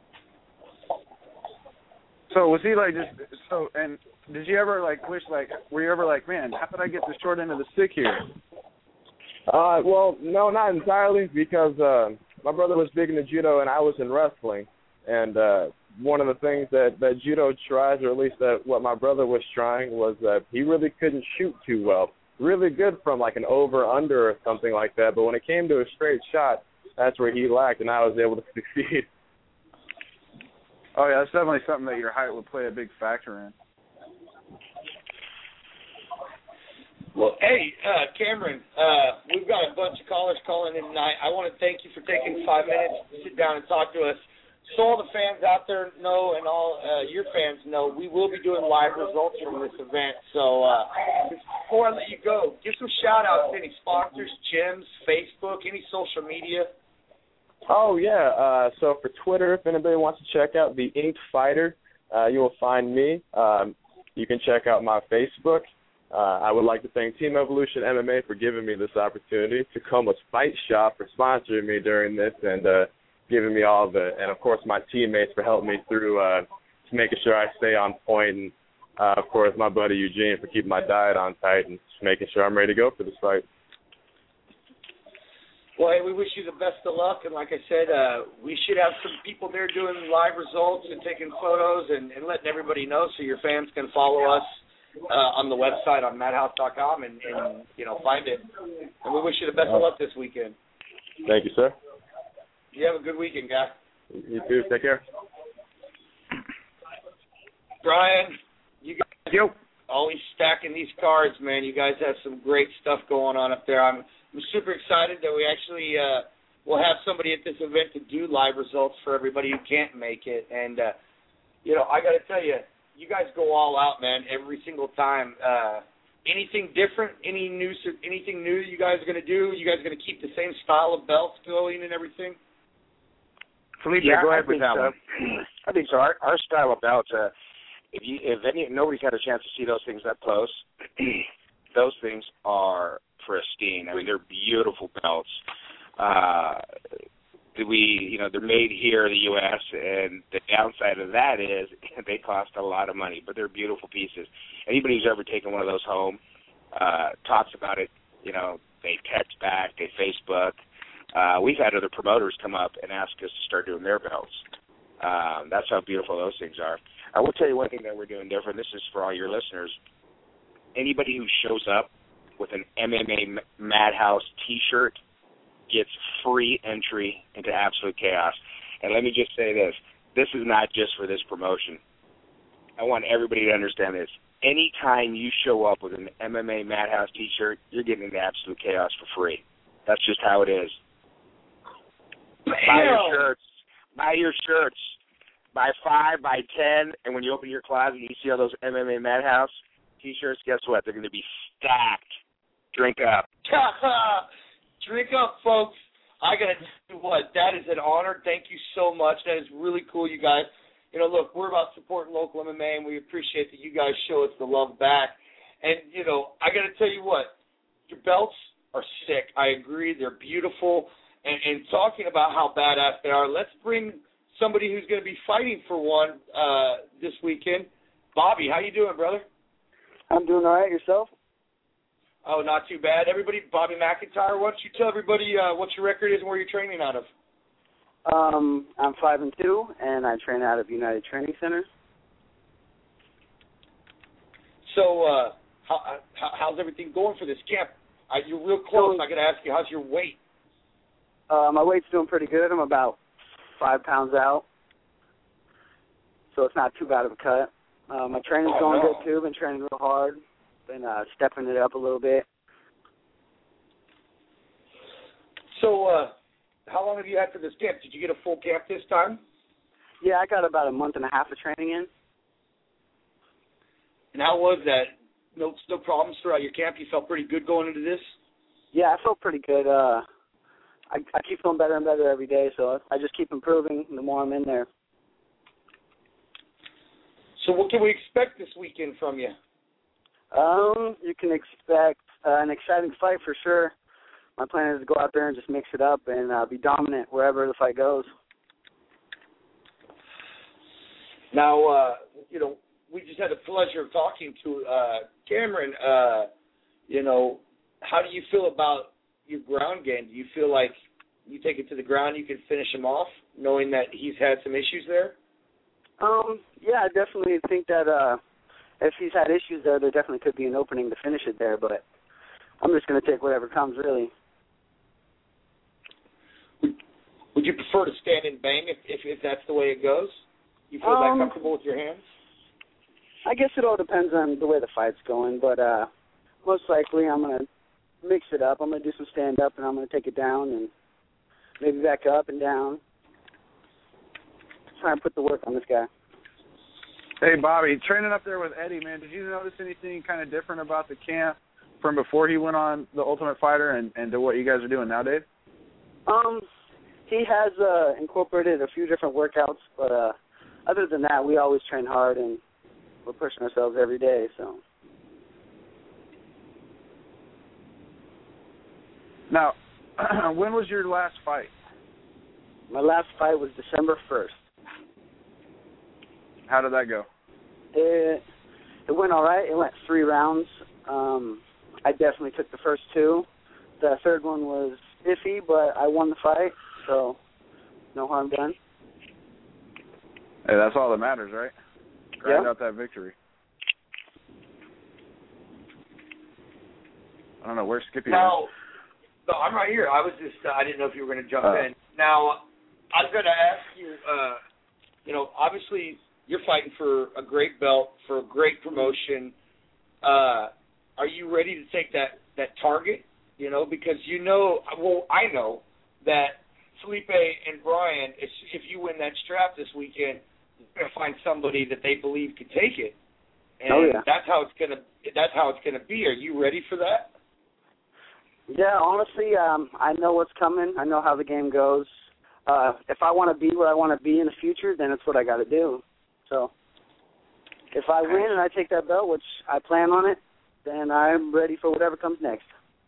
So was he like just so? And did you ever like wish like were you ever like, man, how did I get the short end of the stick here? Uh, well, no, not entirely, because uh, my brother was big into judo and I was in wrestling. And uh, one of the things that, that judo tries, or at least that what my brother was trying, was that he really couldn't shoot too well. Really good from like an over-under or something like that, but when it came to a straight shot, that's where he lacked, and I was able to succeed. Oh, yeah, that's definitely something that your height would play a big factor in. Well, hey, uh, Cameron, uh, we've got a bunch of callers calling in tonight. I want to thank you for taking five minutes to sit down and talk to us. So all the fans out there know, and all uh, your fans know, we will be doing live results from this event. So uh, before I let you go, give some shout-outs to any sponsors, gyms, Facebook, any social media. Oh, yeah. Uh, so for Twitter, if anybody wants to check out the Inked Fighter, uh, you will find me. Um, you can check out my Facebook. Uh, I would like to thank Team Evolution M M A for giving me this opportunity, Tacoma's Fight Shop for sponsoring me during this, and uh, giving me all the, and of course my teammates for helping me through, uh, making sure I stay on point, and uh, of course my buddy Eugene for keeping my diet on tight and just making sure I'm ready to go for this fight. Well, hey, we wish you the best of luck, and like I said, uh, we should have some people there doing live results and taking photos and, and letting everybody know so your fans can follow us uh, on the website on madhouse dot com and, and, you know, find it. And we wish you the best of luck this weekend. Thank you, sir. You have a good weekend, guy. You too. Take care. Brian, you guys Yo. always stacking these cards, man. You guys have some great stuff going on up there. I'm, I'm super excited that we actually uh, will have somebody at this event to do live results for everybody who can't make it. And, uh, you know, I got to tell you, you guys go all out, man, every single time. Uh, anything different? Any new? Anything new you guys are going to do? You guys going to keep the same style of belts going and everything? Felipe, yeah, go ahead I with that so. one. I think so. Our, our style of belts, uh, if you, if any, nobody's had a chance to see those things up close, those things are pristine. I mean, they're beautiful belts. Uh, we, you know, they're made here in the U S, and the downside of that is they cost a lot of money, but they're beautiful pieces. Anybody who's ever taken one of those home, uh, talks about it. You know, they text back, they Facebook. Uh, we've had other promoters come up and ask us to start doing their belts. Um, that's how beautiful those things are. I will tell you one thing that we're doing different. This is for all your listeners. Anybody who shows up with an M M A Madhouse T-shirt gets free entry into Absolute Chaos. And let me just say this. This is not just for this promotion. I want everybody to understand this. Anytime you show up with an M M A Madhouse T-shirt, you're getting into Absolute Chaos for free. That's just how it is. Bam. Buy your shirts. Buy your shirts. Buy five, buy ten, and when you open your closet and you see all those M M A Madhouse T-shirts, guess what? They're going to be stacked. Drink up. Drink up, folks. I got to tell you what, that is an honor. Thank you so much. That is really cool, you guys. You know, look, we're about supporting local M M A, and we appreciate that you guys show us the love back. And, you know, I got to tell you what, your belts are sick. I agree. They're beautiful. And, and talking about how badass they are, let's bring somebody who's going to be fighting for one uh, this weekend. Bobby, how you doing, brother? I'm doing all right. Yourself? Oh, not too bad. Everybody, Bobby McIntyre, why don't you tell everybody uh, what your record is and where you're training out of? Um, I'm five and two, and I train out of United Training Center. So, uh, how, how, how's everything going for this camp? Uh, you're real close. I got to ask you, how's your weight? Uh, my weight's doing pretty good. I'm about five pounds out, so it's not too bad of a cut. Uh, my training's oh, going no. good too. Been training real hard. Been uh, stepping it up a little bit. So, uh, how long have you had for this camp? Did you get a full camp this time? Yeah, I got about a month and a half of training in. And how was that? No, no problems throughout your camp? You felt pretty good going into this? Yeah, I felt pretty good. Uh, I, I keep feeling better and better every day, so I just keep improving the more I'm in there. So what can we expect this weekend from you? Um, you can expect uh, an exciting fight for sure. My plan is to go out there and just mix it up and uh, be dominant wherever the fight goes. Now, uh, you know, we just had the pleasure of talking to uh, Cameron. Uh, you know, how do you feel about your ground game? Do you feel like you take it to the ground, you can finish him off, knowing that he's had some issues there? Um, yeah, I definitely think that uh, if he's had issues there, there definitely could be an opening to finish it there, but I'm just going to take whatever comes, really. Would, would you prefer to stand and bang if, if, if that's the way it goes? You feel um, that comfortable with your hands? I guess it all depends on the way the fight's going, but uh, most likely I'm going to mix it up. I'm going to do some stand-up, and I'm going to take it down and maybe back up and down. Try and put the work on this guy. Hey, Bobby, training up there with Eddie, man, did you notice anything kind of different about the camp from before he went on The Ultimate Fighter and, and to what you guys are doing now, Dave? Um, he has uh, incorporated a few different workouts, but uh, other than that, we always train hard, and we're pushing ourselves every day, so. Now, when was your last fight? My last fight was December first. How did that go? It it went all right. It went three rounds. Um, I definitely took the first two. The third one was iffy, but I won the fight, so no harm done. Hey, that's all that matters, right? Grind yeah. out that victory. I don't know, where's Skippy? Now, no, I'm right here. I was just, uh, I didn't know if you were going to jump uh, in. Now, I was going to ask you, uh, you know, obviously you're fighting for a great belt, for a great promotion. Uh, are you ready to take that, that target? You know, because you know, well, I know that Felipe and Brian, if, if you win that strap this weekend, you're going to find somebody that they believe could take it. And oh, yeah. that's how it's going to, that's how it's going to be. Are you ready for that? Yeah, honestly, um, I know what's coming. I know how the game goes. Uh, if I want to be where I want to be in the future, then it's what I got to do. So if I win and I take that belt, which I plan on it, then I'm ready for whatever comes next.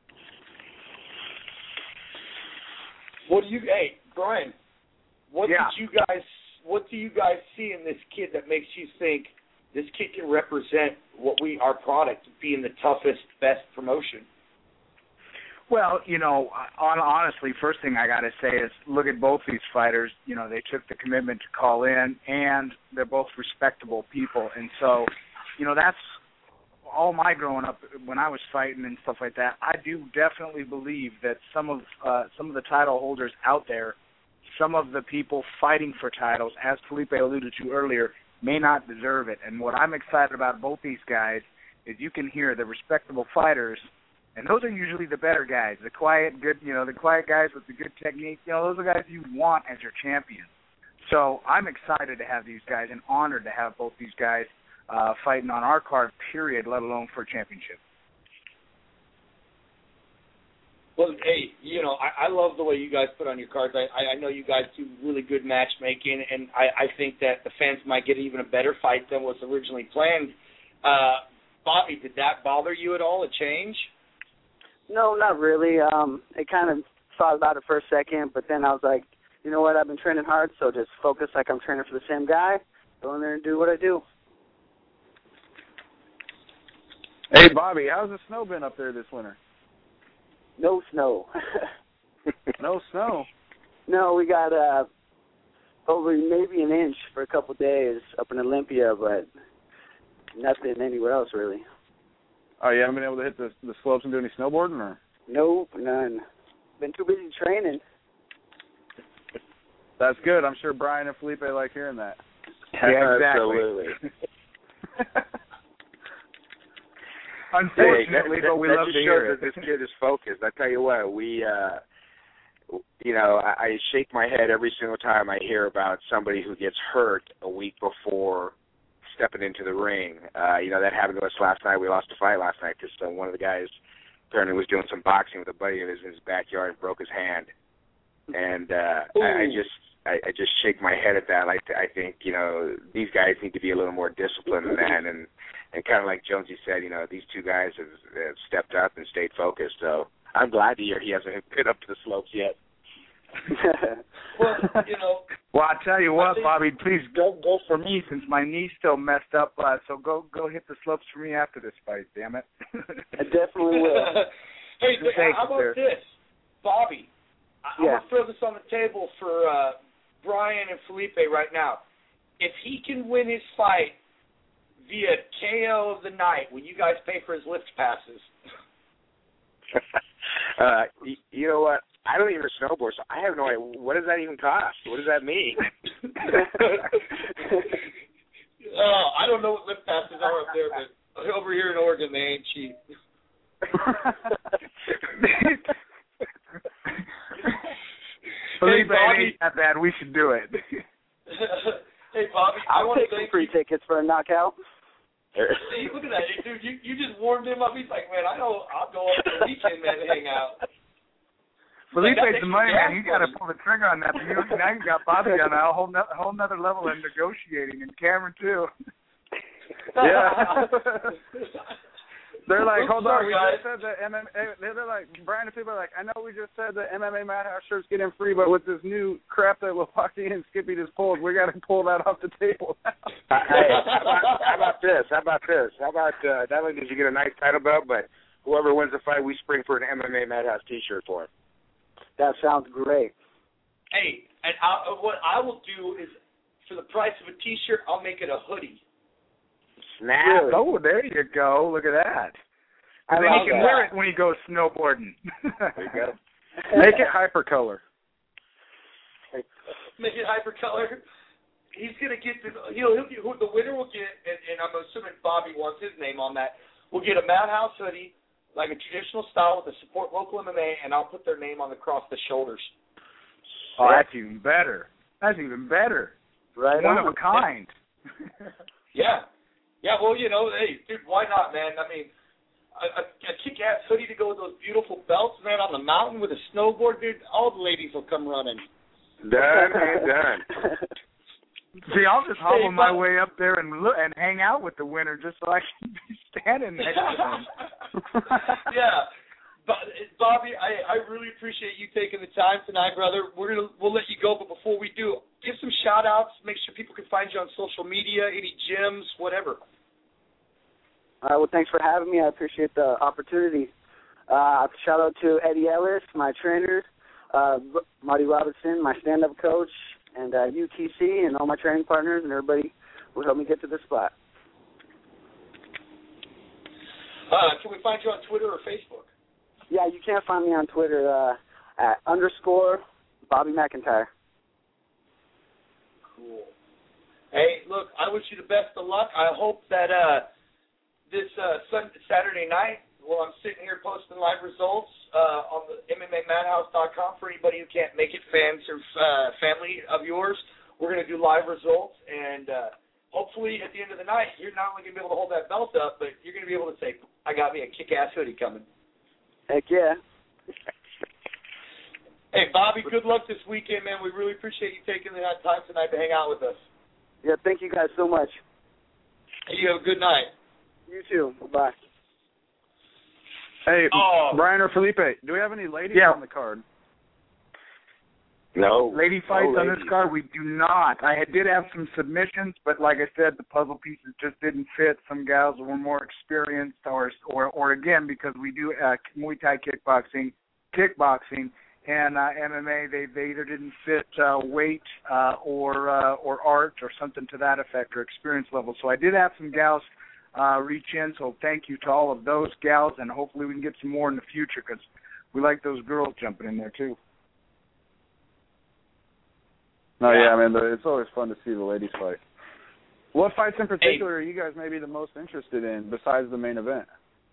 What do you, hey, Brian, what yeah. did you guys, what do you guys see in this kid that makes you think this kid can represent what we, our product, being the toughest, best promotion. Well, you know, on, honestly, first thing I got to say is look at both these fighters. You know, they took the commitment to call in, and they're both respectable people. And so, you know, that's all my growing up when I was fighting and stuff like that. I do definitely believe that some of uh, some of the title holders out there, some of the people fighting for titles, as Felipe alluded to earlier, may not deserve it. And what I'm excited about both these guys is you can hear the respectable fighters. And those are usually the better guys, the quiet, good, you know, the quiet guys with the good technique. You know, those are guys you want as your champion. So I'm excited to have these guys and honored to have both these guys uh, fighting on our card, period, let alone for a championship. Well, hey, you know, I, I love the way you guys put on your cards. I, I know you guys do really good matchmaking, and I, I think that the fans might get even a better fight than was originally planned. Uh, Bobby, did that bother you at all, a change? No, not really. Um, I kind of thought about it for a second, but then I was like, you know what, I've been training hard, so just focus like I'm training for the same guy, go in there and do what I do. Hey, Bobby, how's the snow been up there this winter? No snow. No snow? No, we got uh, over maybe an inch for a couple of days up in Olympia, but nothing anywhere else really. Oh, you haven't been able to hit the, the slopes and do any snowboarding? Or? Nope, none. Been too busy training. That's good. I'm sure Brian and Felipe like hearing that. Yeah, exactly. Absolutely. Unfortunately, hey, that, but we that love just to shows hear it. that this kid is focused. I tell you what, we, uh, you know, I, I shake my head every single time I hear about somebody who gets hurt a week before stepping into the ring. Uh, you know, that happened to us last night. We lost a fight last night because uh, one of the guys apparently was doing some boxing with a buddy of his in his backyard and broke his hand. And uh, I, I just I, I just shake my head at that. Like, I think, you know, these guys need to be a little more disciplined than that. And, and kind of like Jonesy said, you know, these two guys have, have stepped up and stayed focused. So I'm glad to hear he hasn't been up to the slopes yet. Well, you know. Well, I tell you what, Bobby, please go go for me since my knee's still messed up. Uh, so go go hit the slopes for me after this fight. Damn it. I definitely will. Hey, Thank how about you, this, Bobby? I, yeah. I'm gonna throw this on the table for uh, Brian and Felipe right now. If he can win his fight via K O of the night, will you guys pay for his lift passes? uh, you, you know what? I don't even snowboard, so I have no idea. What does that even cost? What does that mean? uh, I don't know what lift passes are up there, but over here in Oregon, they ain't cheap. Felipe, hey, Bobby, it ain't that bad. We should do it. Hey, Bobby, I I'll want take to some thank free you. tickets for a knockout. See, look at that, dude. You you just warmed him up. He's like, man, I know. I'll go up for the weekend, man, to hang out. Felipe's like, the money man. He's got to pull the trigger on that. But you, now you got Bobby on a whole no, whole nother level of negotiating, and Cameron too. Yeah. They're like, hold on, sorry, we guys. just said that M M A. They're like, Brian and people are like, I know we just said that M M A Madhouse shirts get in free, but with this new crap that Milwaukee and Skippy just pulled, we got to pull that off the table now. Hey, how about, how about this? How about this? How about uh, not only did you get a nice title belt, but whoever wins the fight, we spring for an M M A Madhouse T-shirt for him. That sounds great. Hey, and I, what I will do is, for the price of a T-shirt, I'll make it a hoodie. Snap. Oh, there you go. Look at that. And then he can that. wear it when he goes snowboarding. There you go. Make it hypercolor. Make it hypercolor. He's gonna get the he'll, he'll get, who the winner will get, and, and I'm assuming Bobby wants his name on that. We'll get a Madhouse hoodie, like a traditional style with a support local M M A, and I'll put their name on across the shoulders. Oh, that's even better. That's even better. Right One on. of a kind. Yeah. Yeah, well, you know, hey, dude, why not, man? I mean, a, a, a kick-ass hoodie to go with those beautiful belts, man, on the mountain with a snowboard, dude, all the ladies will come running. Done and done. See, I'll just hobble Hey, my Bob- way up there and look and hang out with the winner just so I can be standing next to him. Yeah. But, Bobby, I, I really appreciate you taking the time tonight, brother. We're gonna we'll let you go, but before we do, give some shout outs. Make sure people can find you on social media, any gyms, whatever? All right, well, thanks for having me. I appreciate the opportunity. Uh, shout out to Eddie Ellis, my trainer, uh, Marty Robinson, my stand-up coach, and uh, U T C and all my training partners and everybody who helped me get to this spot. Uh, can we find you on Twitter or Facebook? Yeah, you can find me on Twitter uh, at underscore Bobby McIntyre. Cool. Hey, look, I wish you the best of luck. I hope that uh, this uh, Sunday, Saturday night, while I'm sitting here posting live results uh, on the M M A Madhouse dot com for anybody who can't make it, fans or uh, family of yours, we're going to do live results, and uh, hopefully at the end of the night, you're not only going to be able to hold that belt up, but you're going to be able to say, I got me a kick-ass hoodie coming. Heck yeah. Hey, Bobby, good luck this weekend, man. We really appreciate you taking the time tonight to hang out with us. Yeah, thank you guys so much. Hey, you have a good night. You too. Bye. Hey, oh. Brian or Felipe, do we have any ladies yeah. on the card? No. Lady fights no on this card, we do not. I did have some submissions, but like I said, the puzzle pieces just didn't fit. Some gals were more experienced, or, or, or again, because we do uh, Muay Thai kickboxing, kickboxing, and uh, M M A, they, they either didn't fit uh, weight uh, or uh, or art or something to that effect or experience level. So I did have some gals uh, reach in, so thank you to all of those gals, and hopefully we can get some more in the future because we like those girls jumping in there too. No, yeah, I mean, it's always fun to see the ladies fight. What fights in particular are you guys maybe the most interested in besides the main event?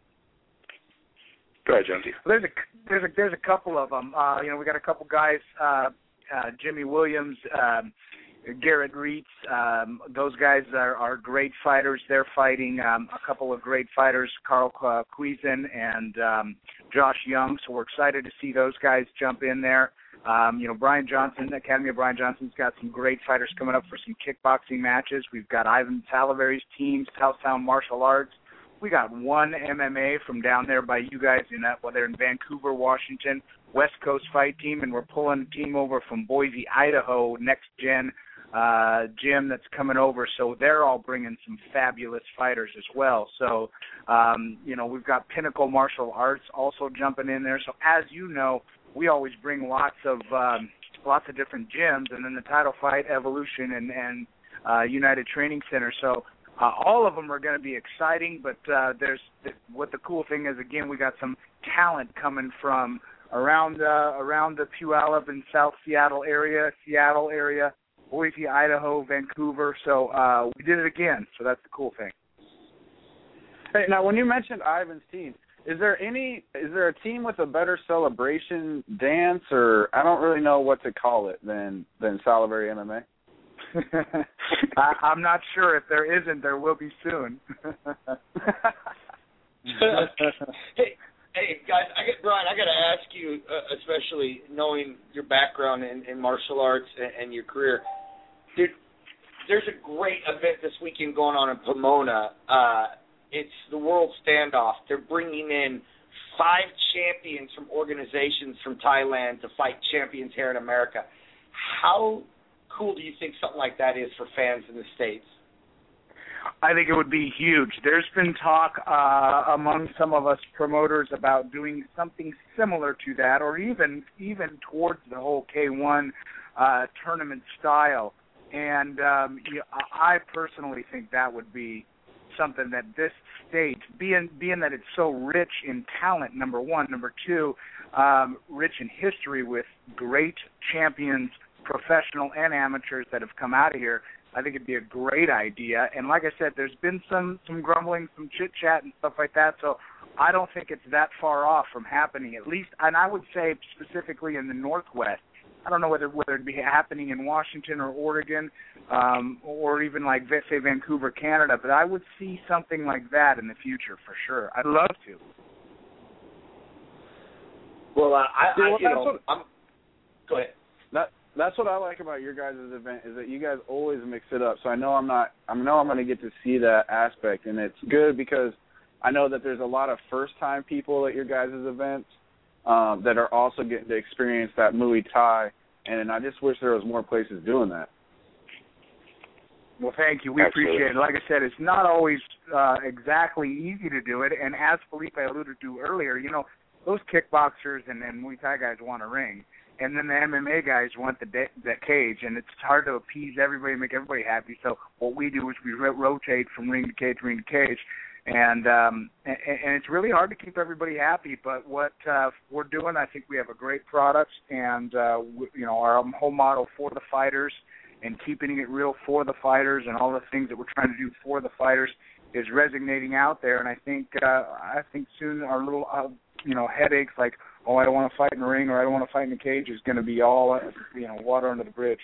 Go ahead, Jonesy. Well, there's a there's a there's a couple of them. Uh, you know, we got a couple guys, uh, uh, Jimmy Williams, um, Garrett Reitz. Um, those guys are, are great fighters. They're fighting um, a couple of great fighters, Carl uh, Cuisin and um, Josh Young. So we're excited to see those guys jump in there. Um, you know, Brian Johnson, the Academy of Brian Johnson's got some great fighters coming up for some kickboxing matches. We've got Ivan Salavery's team, Southtown Martial Arts. We got one M M A from down there by you guys in that, well, they're in Vancouver, Washington, West Coast Fight Team, and we're pulling a team over from Boise, Idaho, Next Gen uh, Gym that's coming over. So they're all bringing some fabulous fighters as well. So, um, you know, we've got Pinnacle Martial Arts also jumping in there. So as you know, we always bring lots of um, lots of different gyms, and then the Title Fight, Evolution, and, and uh, United Training Center. So uh, all of them are going to be exciting, but uh, there's what the cool thing is, again, we got some talent coming from around uh, around the Puyallup and South Seattle area, Seattle area, Boise, Idaho, Vancouver. So uh, we did it again, so that's the cool thing. Hey, now when you mentioned Ivan's team, Is there any? Is there a team with a better celebration dance, or I don't really know what to call it than than Salivary M M A? I, I'm not sure. If there isn't, there will be soon. hey, hey guys, I get Brian. I got to ask you, uh, especially knowing your background in, in martial arts and, and your career, dude. There's a great event this weekend going on in Pomona. Uh, It's the World Standoff. They're bringing in five champions from organizations from Thailand to fight champions here in America. How cool do you think something like that is for fans in the States? I think it would be huge. There's been talk uh, among some of us promoters about doing something similar to that, or even even towards the whole K one uh, tournament style. And um, you know, I personally think that would be something that this state, being being that it's so rich in talent, number one, number two, um, rich in history with great champions, professional and amateurs that have come out of here, I think it'd be a great idea. And like I said, there's been some, some grumbling, some chit-chat and stuff like that, so I don't think it's that far off from happening, at least, and I would say specifically in the Northwest. I don't know whether whether it'd be happening in Washington or Oregon, um, or even like say Vancouver, Canada. But I would see something like that in the future for sure. I'd love to. Well, uh, I, yeah, I well, you know, what, I'm. Go ahead. That that's what I like about your guys' event is that you guys always mix it up. So I know I'm not. I know I'm going to get to see that aspect, and it's good because I know that there's a lot of first-time people at your guys' events. Um, that are also getting to experience that Muay Thai, and I just wish there was more places doing that. Well, thank you. We Absolutely. appreciate it. Like I said, it's not always uh, exactly easy to do it. And as Felipe alluded to earlier, you know, those kickboxers and, and Muay Thai guys want a ring. And then the M M A guys want the de- the cage, and it's hard to appease everybody, make everybody happy. So what we do is we ro- rotate from ring to cage, ring to cage, and um, and, and it's really hard to keep everybody happy. But what uh, we're doing, I think we have a great product, and uh, we, you know, our whole model for the fighters and keeping it real for the fighters, and all the things that we're trying to do for the fighters is resonating out there. And I think uh, I think soon our little uh, you know headaches like, oh, I don't want to fight in the ring or I don't want to fight in the cage is going to be all, uh, you know, water under the bridge.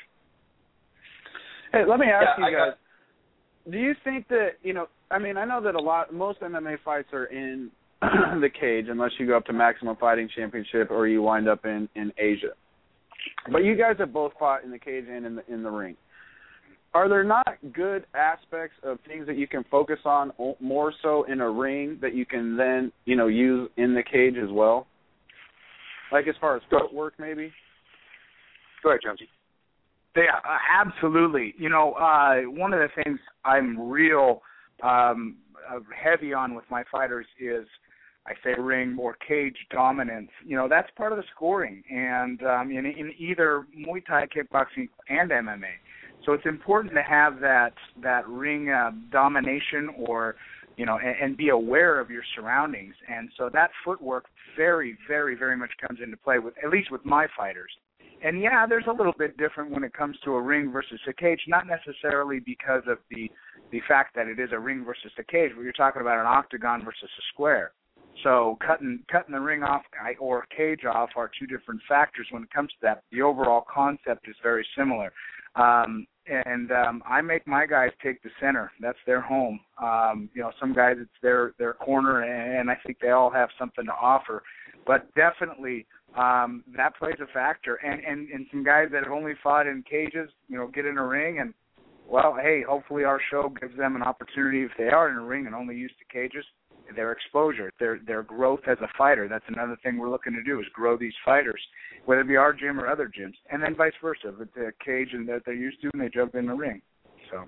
Hey, let me ask Yeah, you I guys, got... do you think that, you know, I mean, I know that a lot, most M M A fights are in the cage unless you go up to Maximum Fighting Championship or you wind up in, in Asia. But you guys have both fought in the cage and in the, in the ring. Are there not good aspects of things that you can focus on more so in a ring that you can then, you know, use in the cage as well? Like as far as footwork, maybe? Go ahead, Jonesy. Yeah, uh, absolutely. You know, uh, one of the things I'm real um, uh, heavy on with my fighters is, I say ring or cage dominance. You know, that's part of the scoring, and um, in, in either Muay Thai, kickboxing, and M M A. So it's important to have that that ring uh, domination, or you know, and, and be aware of your surroundings. And so that footwork very, very, very much comes into play with, at least with my fighters. And yeah, there's a little bit different when it comes to a ring versus a cage, not necessarily because of the the fact that it is a ring versus a cage, but you're talking about an octagon versus a square. So cutting cutting the ring off or cage off are two different factors when it comes to that. The overall concept is very similar. Um, and um, I make my guys take the center. That's their home. Um, you know, some guys it's their their corner, and I think they all have something to offer. But definitely um, that plays a factor. And, and and some guys that have only fought in cages, you know, get in a ring, and well, hey, hopefully our show gives them an opportunity if they are in a ring and only used to cages. Their exposure, their their growth as a fighter. That's another thing we're looking to do is grow these fighters, whether it be our gym or other gyms, and then vice versa. If it's a cage and that they're used to, and they jump in the ring. So,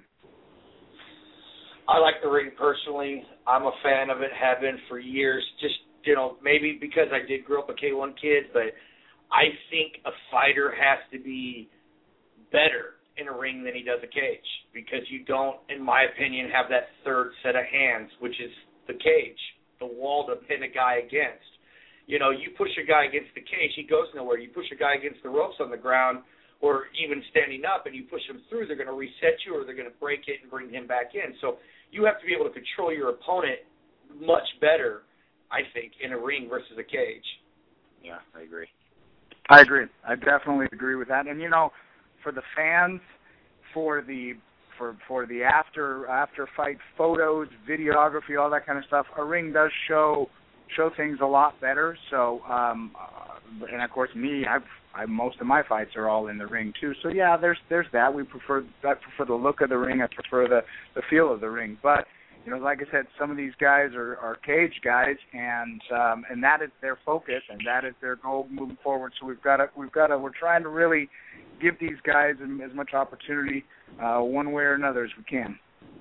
I like the ring personally. I'm a fan of it, have been for years. Just you know, maybe because I did grow up a K one kid, but I think a fighter has to be better in a ring than he does a cage, because you don't, in my opinion, have that third set of hands, which is the cage, the wall to pin a guy against. You know, you push a guy against the cage, he goes nowhere. You push a guy against the ropes on the ground or even standing up and you push him through, they're going to reset you or they're going to break it and bring him back in. So you have to be able to control your opponent much better, I think, in a ring versus a cage. Yeah, I agree. I agree. I definitely agree with that. And, you know, for the fans, for the For, for the after after fight photos, videography, all that kind of stuff, a ring does show show things a lot better. So, um, uh, and of course, me, I've I, most of my fights are all in the ring too. So yeah, there's there's that. We prefer I prefer the look of the ring. I prefer the, the feel of the ring. But you know, like I said, some of these guys are, are cage guys, and um, and that is their focus, and that is their goal moving forward. So we've got to we've got to we're trying to really give these guys as much opportunity uh, one way or another as we can.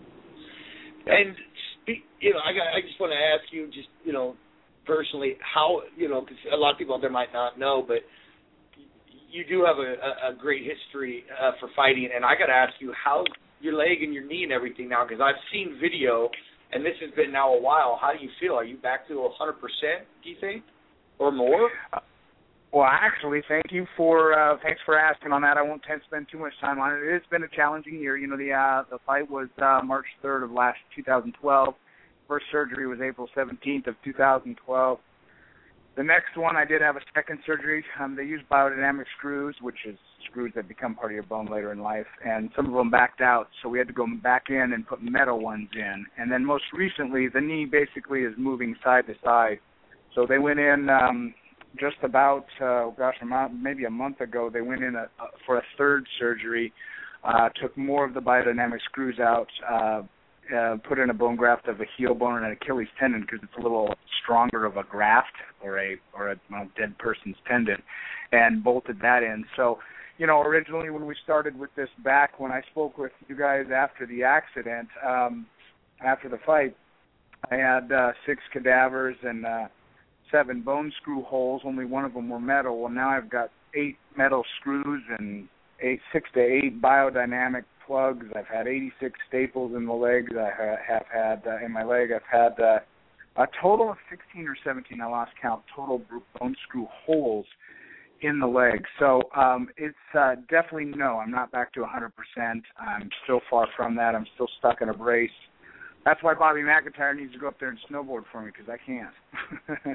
And you know, I got, I just want to ask you, just you know, personally, how you know, because a lot of people out there might not know, but you do have a, a great history uh, for fighting, and I got to ask you, how's your leg and your knee and everything now? Because I've seen video, and this has been now a while. How do you feel? Are you back to one hundred percent, do you think, or more? Uh, well, actually, thank you for uh, thanks for asking on that. I won't spend too much time on it. It's been a challenging year. You know, the uh, the fight was uh, March third of last two thousand twelve. First surgery was April seventeenth of two thousand twelve. The next one, I did have a second surgery. Um, they use biodynamic screws, which is screws that become part of your bone later in life, and some of them backed out, so we had to go back in and put metal ones in. And then most recently, the knee basically is moving side to side. So they went in um, just about, uh, gosh, a month, maybe a month ago, they went in a, a, for a third surgery, uh, took more of the biodynamic screws out, uh, Uh, put in a bone graft of a heel bone and an Achilles tendon because it's a little stronger of a graft or a or a well, dead person's tendon, and bolted that in. So, you know, originally when we started with this back, when I spoke with you guys after the accident, um, after the fight, I had uh, six cadavers and uh, seven bone screw holes. Only one of them were metal. Well, now I've got eight metal screws and eight, six to eight biodynamic plugs. I've had eighty-six staples in the legs. I ha- have had uh, in my leg. I've had uh, a total of sixteen or seventeen. I lost count. Total bone screw holes in the leg. So um, it's uh, definitely no. I'm not back to one hundred percent. I'm still far from that. I'm still stuck in a brace. That's why Bobby McIntyre needs to go up there and snowboard for me, because I can't.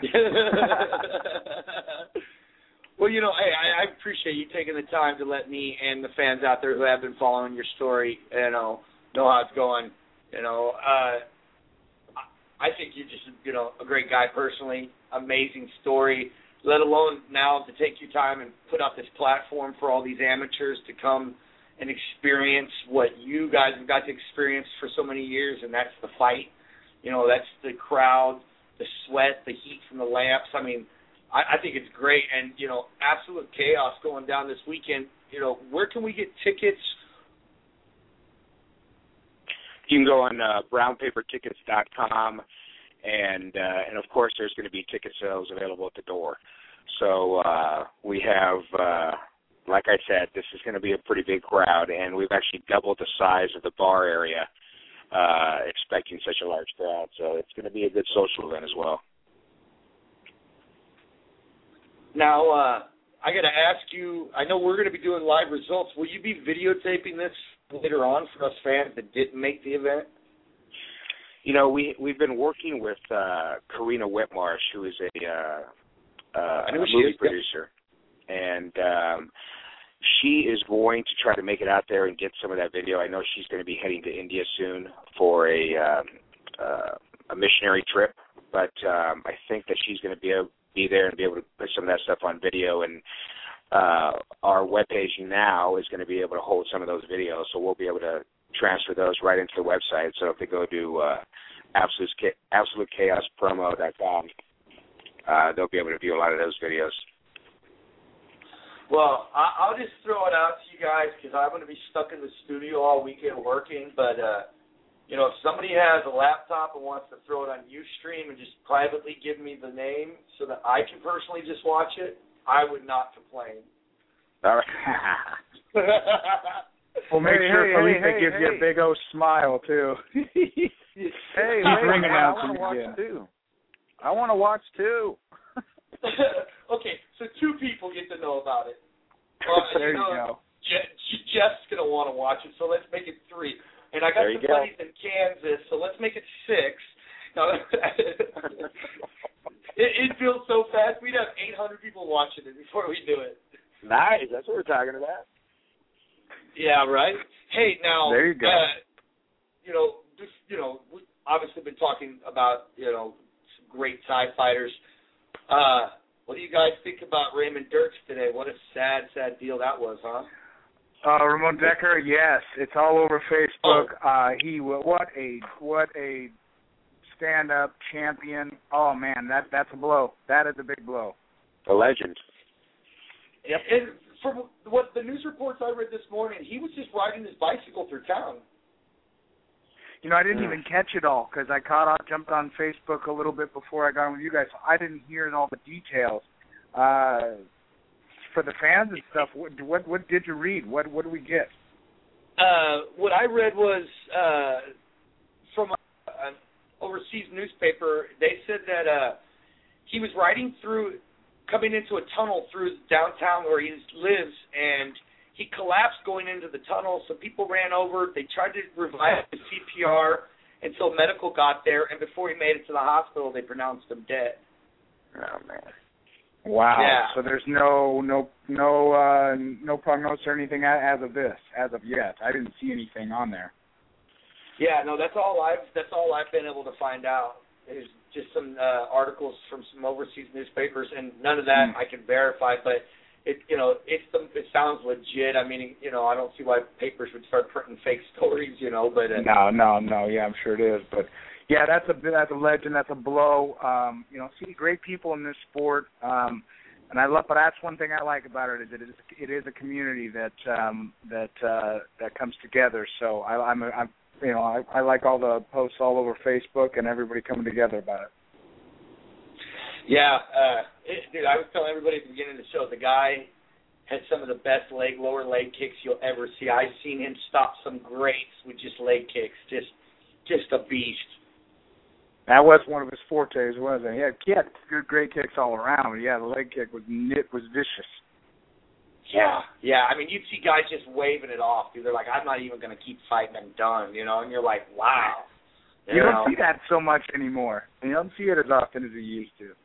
Well, you know, hey, I, I appreciate you taking the time to let me and the fans out there who have been following your story, you know, know how it's going. You know, uh, I think you're just, you know, a great guy personally, amazing story, let alone now to take your time and put out this platform for all these amateurs to come and experience what you guys have got to experience for so many years, and that's the fight. You know, that's the crowd, the sweat, the heat from the lamps. I mean, I, I think it's great, and, you know, absolute chaos going down this weekend. You know, where can we get tickets? You can go on uh, brown paper tickets dot com, and, uh, and, of course, there's going to be ticket sales available at the door. So uh, we have, uh, like I said, this is going to be a pretty big crowd, and we've actually doubled the size of the bar area, uh, expecting such a large crowd. So it's going to be a good social event as well. Now, uh, I got to ask you, I know we're going to be doing live results. Will you be videotaping this later on for us fans that didn't make the event? You know, we, we've been working with uh, Karina Whitmarsh, who is a, uh, uh, a movie is, producer. Yeah. And um, she is going to try to make it out there and get some of that video. I know she's going to be heading to India soon for a, um, uh, a missionary trip. But um, I think that she's going to be able be there and be able to put some of that stuff on video, and uh, our webpage now is going to be able to hold some of those videos, so we'll be able to transfer those right into the website. So if they go to uh, absolute, absolute chaos promo dot com, uh, they'll be able to view a lot of those videos. Well, I'll just throw it out to you guys because I'm going to be stuck in the studio all weekend working, but uh, you know, if somebody has a laptop and wants to throw it on Ustream and just privately give me the name so that I can personally just watch it, I would not complain. All right. Well, make hey, sure hey, Felipe hey, gives hey. you a big old smile, too. hey, He's hey, ringing I out want to some watch again. too. I want to watch too. Okay, so two people get to know about it. Well, there you, know, you go. Je- Jeff's going to want to watch it, so let's make it three. And I got some go. buddies in Kansas, so let's make it six. No, it, it feels so fast. We'd have eight hundred people watching it before we do it. Nice. That's what we're talking about. Yeah, right? Hey, now, There you go. Uh, you know, just, you know, we've obviously been talking about, you know, some great Thai fighters. Uh, what do you guys think about Raymond Dirks today? What a sad, sad deal that was, huh? Uh, Ramon Decker, yes, it's all over Facebook. Uh, he what a what a stand-up champion. Oh man, that that's a blow. That is a big blow. A legend. Yep. And from what the news reports I read this morning, he was just riding his bicycle through town. You know, I didn't even catch it all because I caught on, jumped on Facebook a little bit before I got on with you guys, so I didn't hear all the details. Uh, for the fans and stuff, what, what what did you read? What what do we get? Uh, what I read was uh, from an overseas newspaper. They said that uh, he was riding through, coming into a tunnel through downtown where he lives, and he collapsed going into the tunnel. So people ran over. They tried to revive the C P R until medical got there, and before he made it to the hospital, they pronounced him dead. Oh man. Wow. Yeah. So there's no no no uh, no prognosis or anything as of this, as of yet. I didn't see anything on there. Yeah, no, that's all I've that's all I've been able to find out is just some uh, articles from some overseas newspapers, and none of that mm. I can verify. But it you know it's the, it sounds legit. I mean, you know, I don't see why papers would start printing fake stories. You know, but uh, no, no, no. Yeah, I'm sure it is, but. Yeah, that's a that's a legend. That's a blow. Um, you know, see great people in this sport. Um, And I love, but that's one thing I like about it is it is it is a community that um, that uh, that comes together. So I, I'm, a, I'm you know I, I like all the posts all over Facebook and everybody coming together about it. Yeah, uh, it, dude, I was telling everybody at the beginning of the show, the guy has some of the best leg lower leg kicks you'll ever see. I've seen him stop some greats with just leg kicks, just just a beast. That was one of his fortes, wasn't it? He had, he had good, great kicks all around. But yeah, the leg kick was it was vicious. Yeah, yeah. I mean, you'd see guys just waving it off, dude. They're like, I'm not even going to keep fighting. I'm done, you know. And you're like, wow. You, you know? don't see that so much anymore. You don't see it as often as you used to.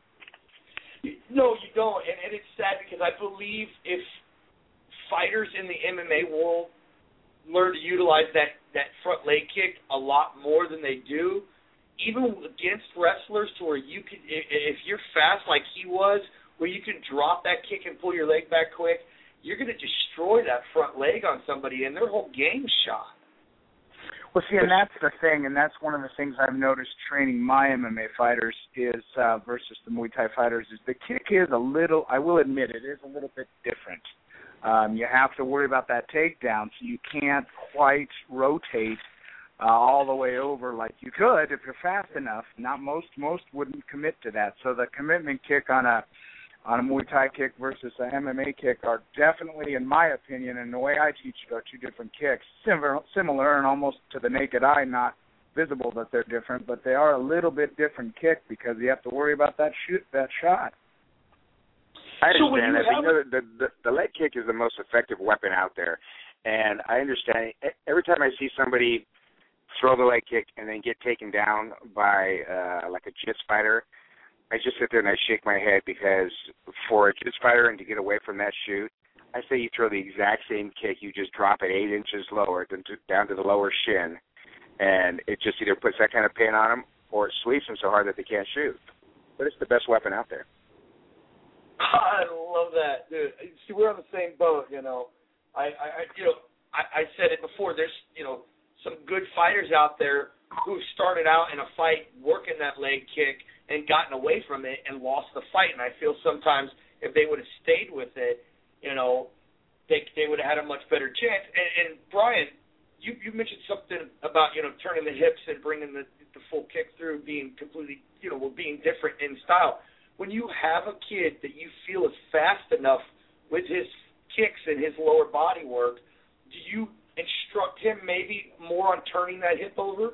No, you don't. And, and it's sad because I believe if fighters in the M M A world learn to utilize that, that front leg kick a lot more than they do, even against wrestlers to where you can, if you're fast like he was, where you can drop that kick and pull your leg back quick, you're going to destroy that front leg on somebody, and their whole game's shot. Well, see, and that's the thing, and that's one of the things I've noticed training my M M A fighters is uh, versus the Muay Thai fighters is the kick is a little, I will admit it, is a little bit different. Um, you have to worry about that takedown, so you can't quite rotate uh, all the way over like you could if you're fast enough. Not most most wouldn't commit to that. So the commitment kick on a on a Muay Thai kick versus a M M A kick are definitely, in my opinion, and the way I teach it, are two different kicks. Similar, similar and almost to the naked eye, not visible that they're different, but they are a little bit different kick because you have to worry about that shoot, that shot. I understand that. You know, the, the, the leg kick is the most effective weapon out there. And I understand every time I see somebody throw the leg kick and then get taken down by uh, like a jiu-jitsu fighter, I just sit there and I shake my head because for a jiu-jitsu fighter and to get away from that shoot, I say you throw the exact same kick, you just drop it eight inches lower than to, down to the lower shin, and it just either puts that kind of pain on them or it sleeps them so hard that they can't shoot. But it's the best weapon out there. I love that, dude. See, we're on the same boat, you know. I, I you know, I, I said it before. There's, you know, some good fighters out there who started out in a fight working that leg kick and gotten away from it and lost the fight. And I feel sometimes if they would have stayed with it, you know, they they would have had a much better chance. And, and Brian, you, you mentioned something about, you know, turning the hips and bringing the, the full kick through, being completely, you know, being different in style. When you have a kid that you feel is fast enough with his kicks and his lower body work, do you instruct him maybe more on turning that hip over?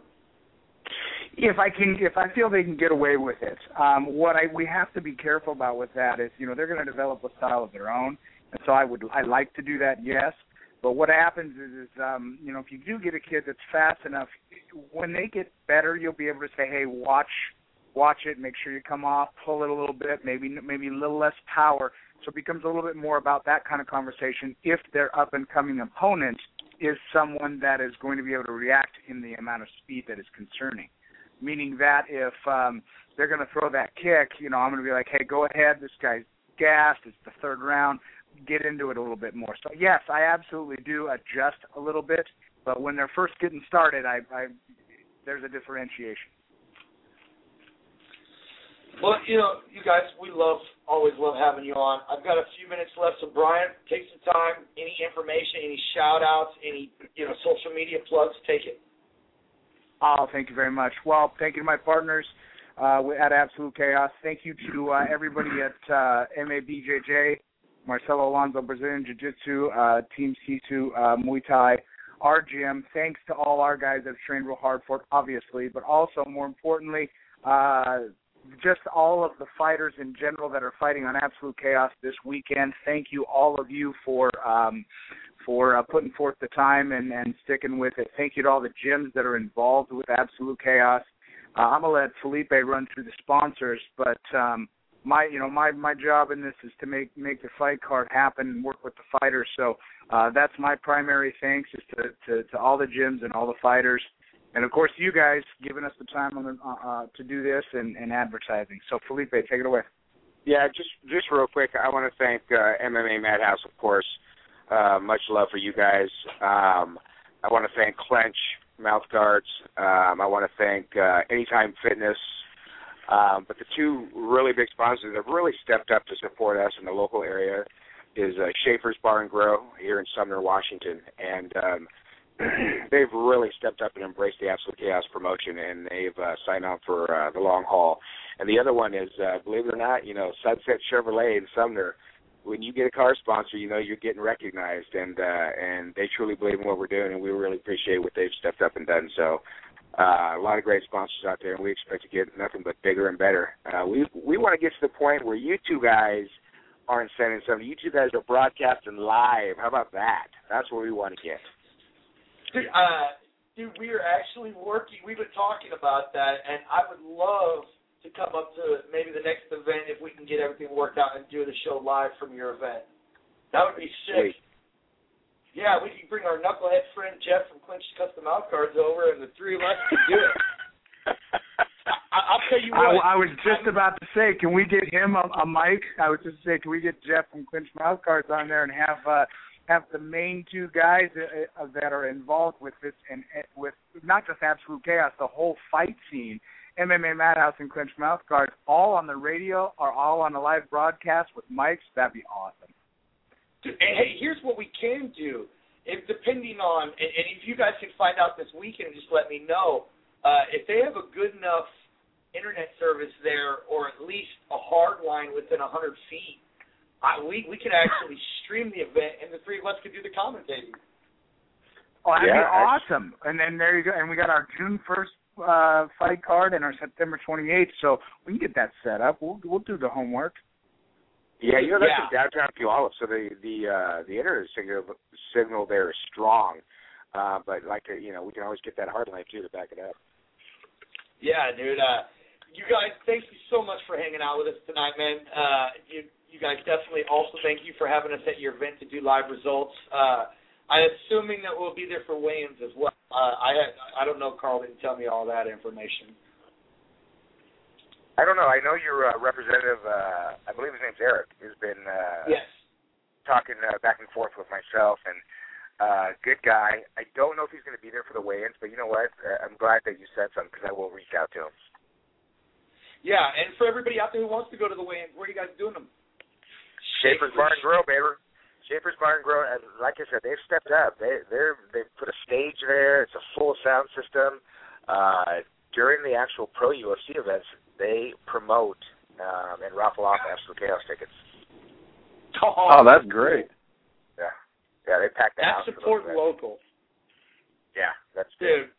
If I can, if I feel they can get away with it, um, what I we have to be careful about with that is, you know, they're going to develop a style of their own, and so I would I like to do that, yes. But what happens is, is um, you know, if you do get a kid that's fast enough, when they get better, you'll be able to say, hey, watch. Watch it, make sure you come off, pull it a little bit, maybe maybe a little less power. So it becomes a little bit more about that kind of conversation if their up-and-coming opponent is someone that is going to be able to react in the amount of speed that is concerning. Meaning that if um, they're going to throw that kick, you know, I'm going to be like, hey, go ahead, this guy's gassed, it's the third round, get into it a little bit more. So, yes, I absolutely do adjust a little bit, but when they're first getting started, I, I there's a differentiation. Well, you know, you guys, we love, always love having you on. I've got a few minutes left, so Brian, take some time. Any information, any shout-outs, any, you know, social media plugs, take it. Oh, thank you very much. Well, thank you to my partners uh, at Absolute Chaos. Thank you to uh, everybody at uh, M A B J J, Marcelo Alonso Brazilian Jiu-Jitsu, uh, Team Sisu uh, Muay Thai, our gym. Thanks to all our guys that have trained real hard for it, obviously, but also, more importantly, uh, just all of the fighters in general that are fighting on Absolute Chaos this weekend. Thank you, all of you, for um, for uh, putting forth the time and, and sticking with it. Thank you to all the gyms that are involved with Absolute Chaos. Uh, I'm gonna let Felipe run through the sponsors, but um, my you know my, my job in this is to make make the fight card happen and work with the fighters. So uh, that's my primary thanks is to, to, to all the gyms and all the fighters. And, of course, you guys giving us the time on the, uh, to do this and, and advertising. So, Felipe, take it away. Yeah, just just real quick, I want to thank uh, M M A Madhouse, of course. Uh, much love for you guys. Um, I want to thank Clench Mouth Guards. Um, I want to thank uh, Anytime Fitness. Um, but the two really big sponsors that have really stepped up to support us in the local area is uh, Schaefer's Bar and Grill here in Sumner, Washington. And um, they've really stepped up and embraced the Absolute Chaos promotion, and they've uh, signed on for uh, the long haul. And the other one is, uh, believe it or not, you know, Sunset Chevrolet in Sumner. When you get a car sponsor, you know you're getting recognized, and uh, and they truly believe in what we're doing, and we really appreciate what they've stepped up and done. So uh, a lot of great sponsors out there, and we expect to get nothing but bigger and better. Uh, we we want to get to the point where you two guys aren't sending something. You two guys are broadcasting live. How about that? That's where we want to get. Dude, uh, dude, we are actually working. We've been talking about that, and I would love to come up to maybe the next event if we can get everything worked out and do the show live from your event. That would be sick. Sweet. Yeah, we can bring our knucklehead friend Jeff from Clinch Custom Outcards over, and the three of us can do it. I, I'll tell you what. I, I was just I'm, about to say, can we get him a, a mic? I was just saying, can we get Jeff from Clinch Outcards on there and have uh, have the main two guys uh, that are involved with this, and uh, with not just Absolute Chaos, the whole fight scene, M M A Madhouse and Clinch Mouthguards, all on the radio or all on a live broadcast with mics? That'd be awesome. Dude, and hey, here's what we can do. If depending on, and, and if you guys can find out this weekend, just let me know. Uh, if they have a good enough internet service there, or at least a hard line within one hundred feet, I, we we could actually stream the event, and the three of us could do the commentating. Oh, that'd yeah, be awesome. And then there you go. And we got our June first uh, fight card and our September twenty-eighth, so we can get that set up. We'll we'll do the homework. Yeah, you know, that's yeah. in downtown Puyallup, so the the uh, the internet signal signal there is strong. Uh, but like uh, you know, we can always get that hard line too to back it up. Yeah, dude. Uh, you guys, thank you so much for hanging out with us tonight, man. Uh, you you guys definitely also thank you for having us at your event to do live results. Uh, I'm assuming that we'll be there for weigh-ins as well. Uh, I had, I don't know, Carl didn't tell me all that information. I don't know. I know your uh, representative, uh, I believe his name's Eric, has been uh, yes. talking uh, back and forth with myself, and uh, good guy. I don't know if he's going to be there for the weigh-ins, but you know what? Uh, I'm glad that you said something because I will reach out to him. Yeah, and for everybody out there who wants to go to the weigh-ins, where are you guys doing them? Schaefer's Bar and Grill, baby. Schaefer's Bar and Grill, and like I said, they've stepped up. They they're they've put a stage there. It's a full sound system. Uh, during the actual pro U F C events, they promote um, and raffle off Absolute Chaos tickets. Oh, that's great. Yeah, yeah, they pack the house. That support local. Yeah, that's good. Dude.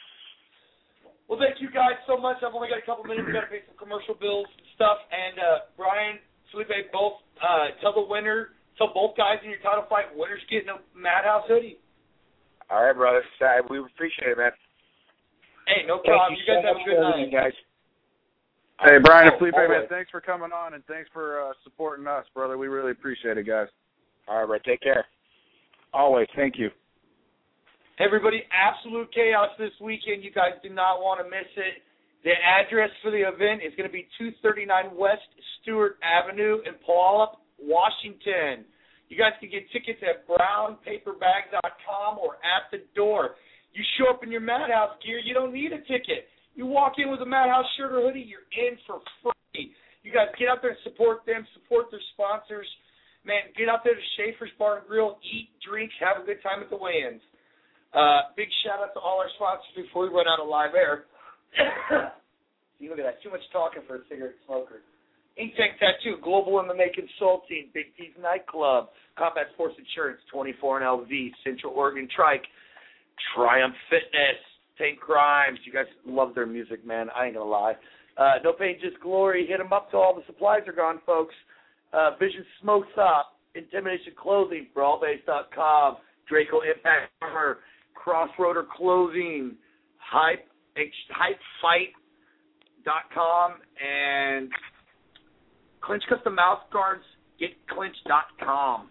Well, thank you guys so much. I've only got a couple minutes. We've got to pay some commercial bills and stuff. And uh, Brian, Felipe, both uh, tell the winner. Tell both guys in your title fight, winner's getting a Madhouse hoodie. All right, brother. We appreciate it, man. Hey, no problem. You, you guys so have a good night. Guys. Hey, Brian and oh, Felipe, always. man, thanks for coming on, and thanks for uh, supporting us, brother. We really appreciate it, guys. All right, bro. Take care. Always. Thank you. Everybody, Absolute Chaos this weekend. You guys do not want to miss it. The address for the event is going to be two thirty-nine West Stewart Avenue in Puyallup, Washington. You guys can get tickets at brown paper bag dot com or at the door. You show up in your Madhouse gear, you don't need a ticket. You walk in with a Madhouse shirt or hoodie, you're in for free. You guys get out there and support them, support their sponsors. Man, get out there to Schaefer's Bar and Grill, eat, drink, have a good time at the weigh-ins. Uh, big shout-out to all our sponsors before we run out of live air. See, look at that. Too much talking for a cigarette smoker. Ink Tank Tattoo, Global M M A Consulting, Big T's Nightclub, Combat Sports Insurance, twenty-four and L V, Central Oregon Trike, Triumph Fitness, Tank Crimes. You guys love their music, man. I ain't going to lie. Uh, no Pain, Just Glory. Hit them up till all the supplies are gone, folks. Uh, Vision Smoke Stop, Intimidation Clothing, brawl base dot com, Draco Impact Armor, Crossroader Clothing, Hype, hype fight dot com, and Clinch Custom Mouthguards, get clinch dot com.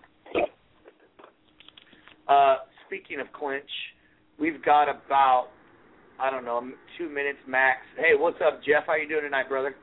Uh, speaking of Clinch, we've got about, I don't know, two minutes max. Hey, what's up, Jeff? How you doing tonight, brother?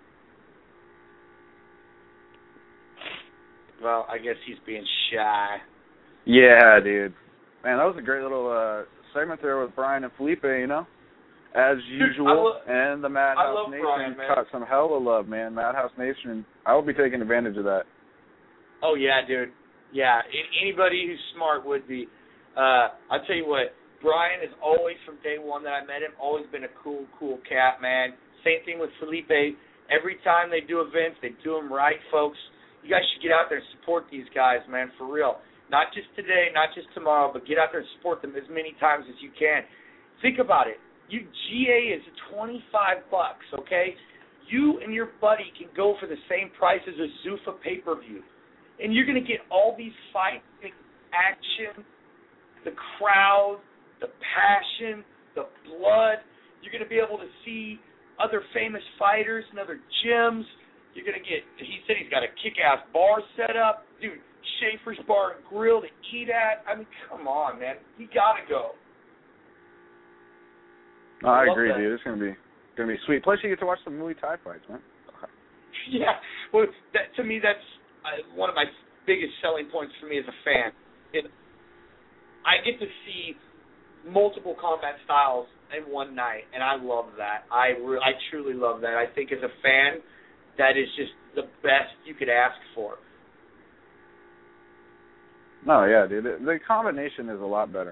Well, I guess he's being shy. Yeah, dude. Man, that was a great little uh, segment there with Brian and Felipe, you know? as usual, Dude, and the Madhouse love Nation Brian, man. caught some hell of love, man. Madhouse Nation, I will be taking advantage of that. Oh, yeah, dude. Yeah, a- anybody who's smart would be. Uh, I'll tell you what, Brian has always, from day one that I met him, always been a cool, cool cat, man. Same thing with Felipe. Every time they do events, they do them right, folks. You guys should get out there and support these guys, man, for real. Not just today, not just tomorrow, but get out there and support them as many times as you can. Think about it. You G A is twenty-five bucks, okay? You and your buddy can go for the same price as a Zuffa pay-per-view. And you're going to get all these fights, the action, the crowd, the passion, the blood. You're going to be able to see other famous fighters and other gyms. You're going to get, he said he's got a kick-ass bar set up. Dude, Schaefer's Bar and Grill to eat at. I mean, come on, man. You got to go. No, I, I agree, that. dude. It's gonna be gonna be sweet. Plus, you get to watch some Muay Thai fights, man. Yeah, well, that, to me, that's uh, one of my biggest selling points for me as a fan. It, I get to see multiple combat styles in one night, and I love that. I re- I truly love that. I think as a fan, that is just the best you could ask for. No, yeah, dude. The combination is a lot better.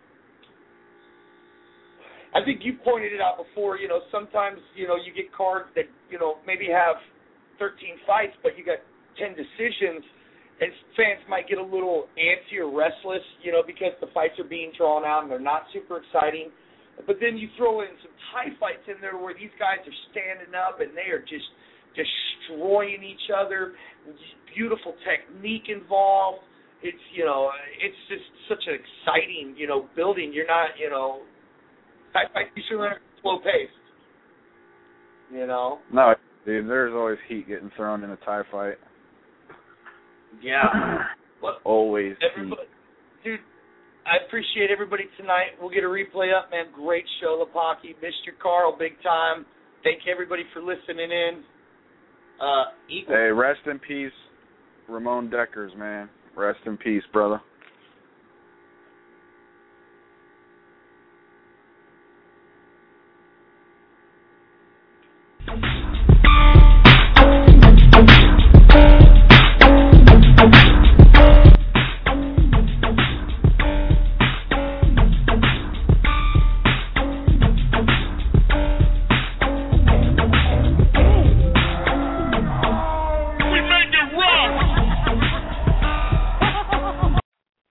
I think you pointed it out before, you know, sometimes, you know, you get cards that, you know, maybe have thirteen fights, but you got ten decisions, and fans might get a little antsy or restless, you know, because the fights are being drawn out and they're not super exciting. But then you throw in some Thai fights in there where these guys are standing up and they are just destroying each other. Beautiful technique involved. It's, you know, it's just such an exciting, you know, building. You're not, you know, Thai fights usually are slow paced. You know? No, dude, there's always heat getting thrown in a Thai fight. Yeah. Well, always heat. Dude, I appreciate everybody tonight. We'll get a replay up, man. Great show, Lapaki. Mister Carl, big time. Thank everybody for listening in. Uh, Eagle. Hey, rest in peace, Ramon Deckers, man. Rest in peace, brother. Thank you.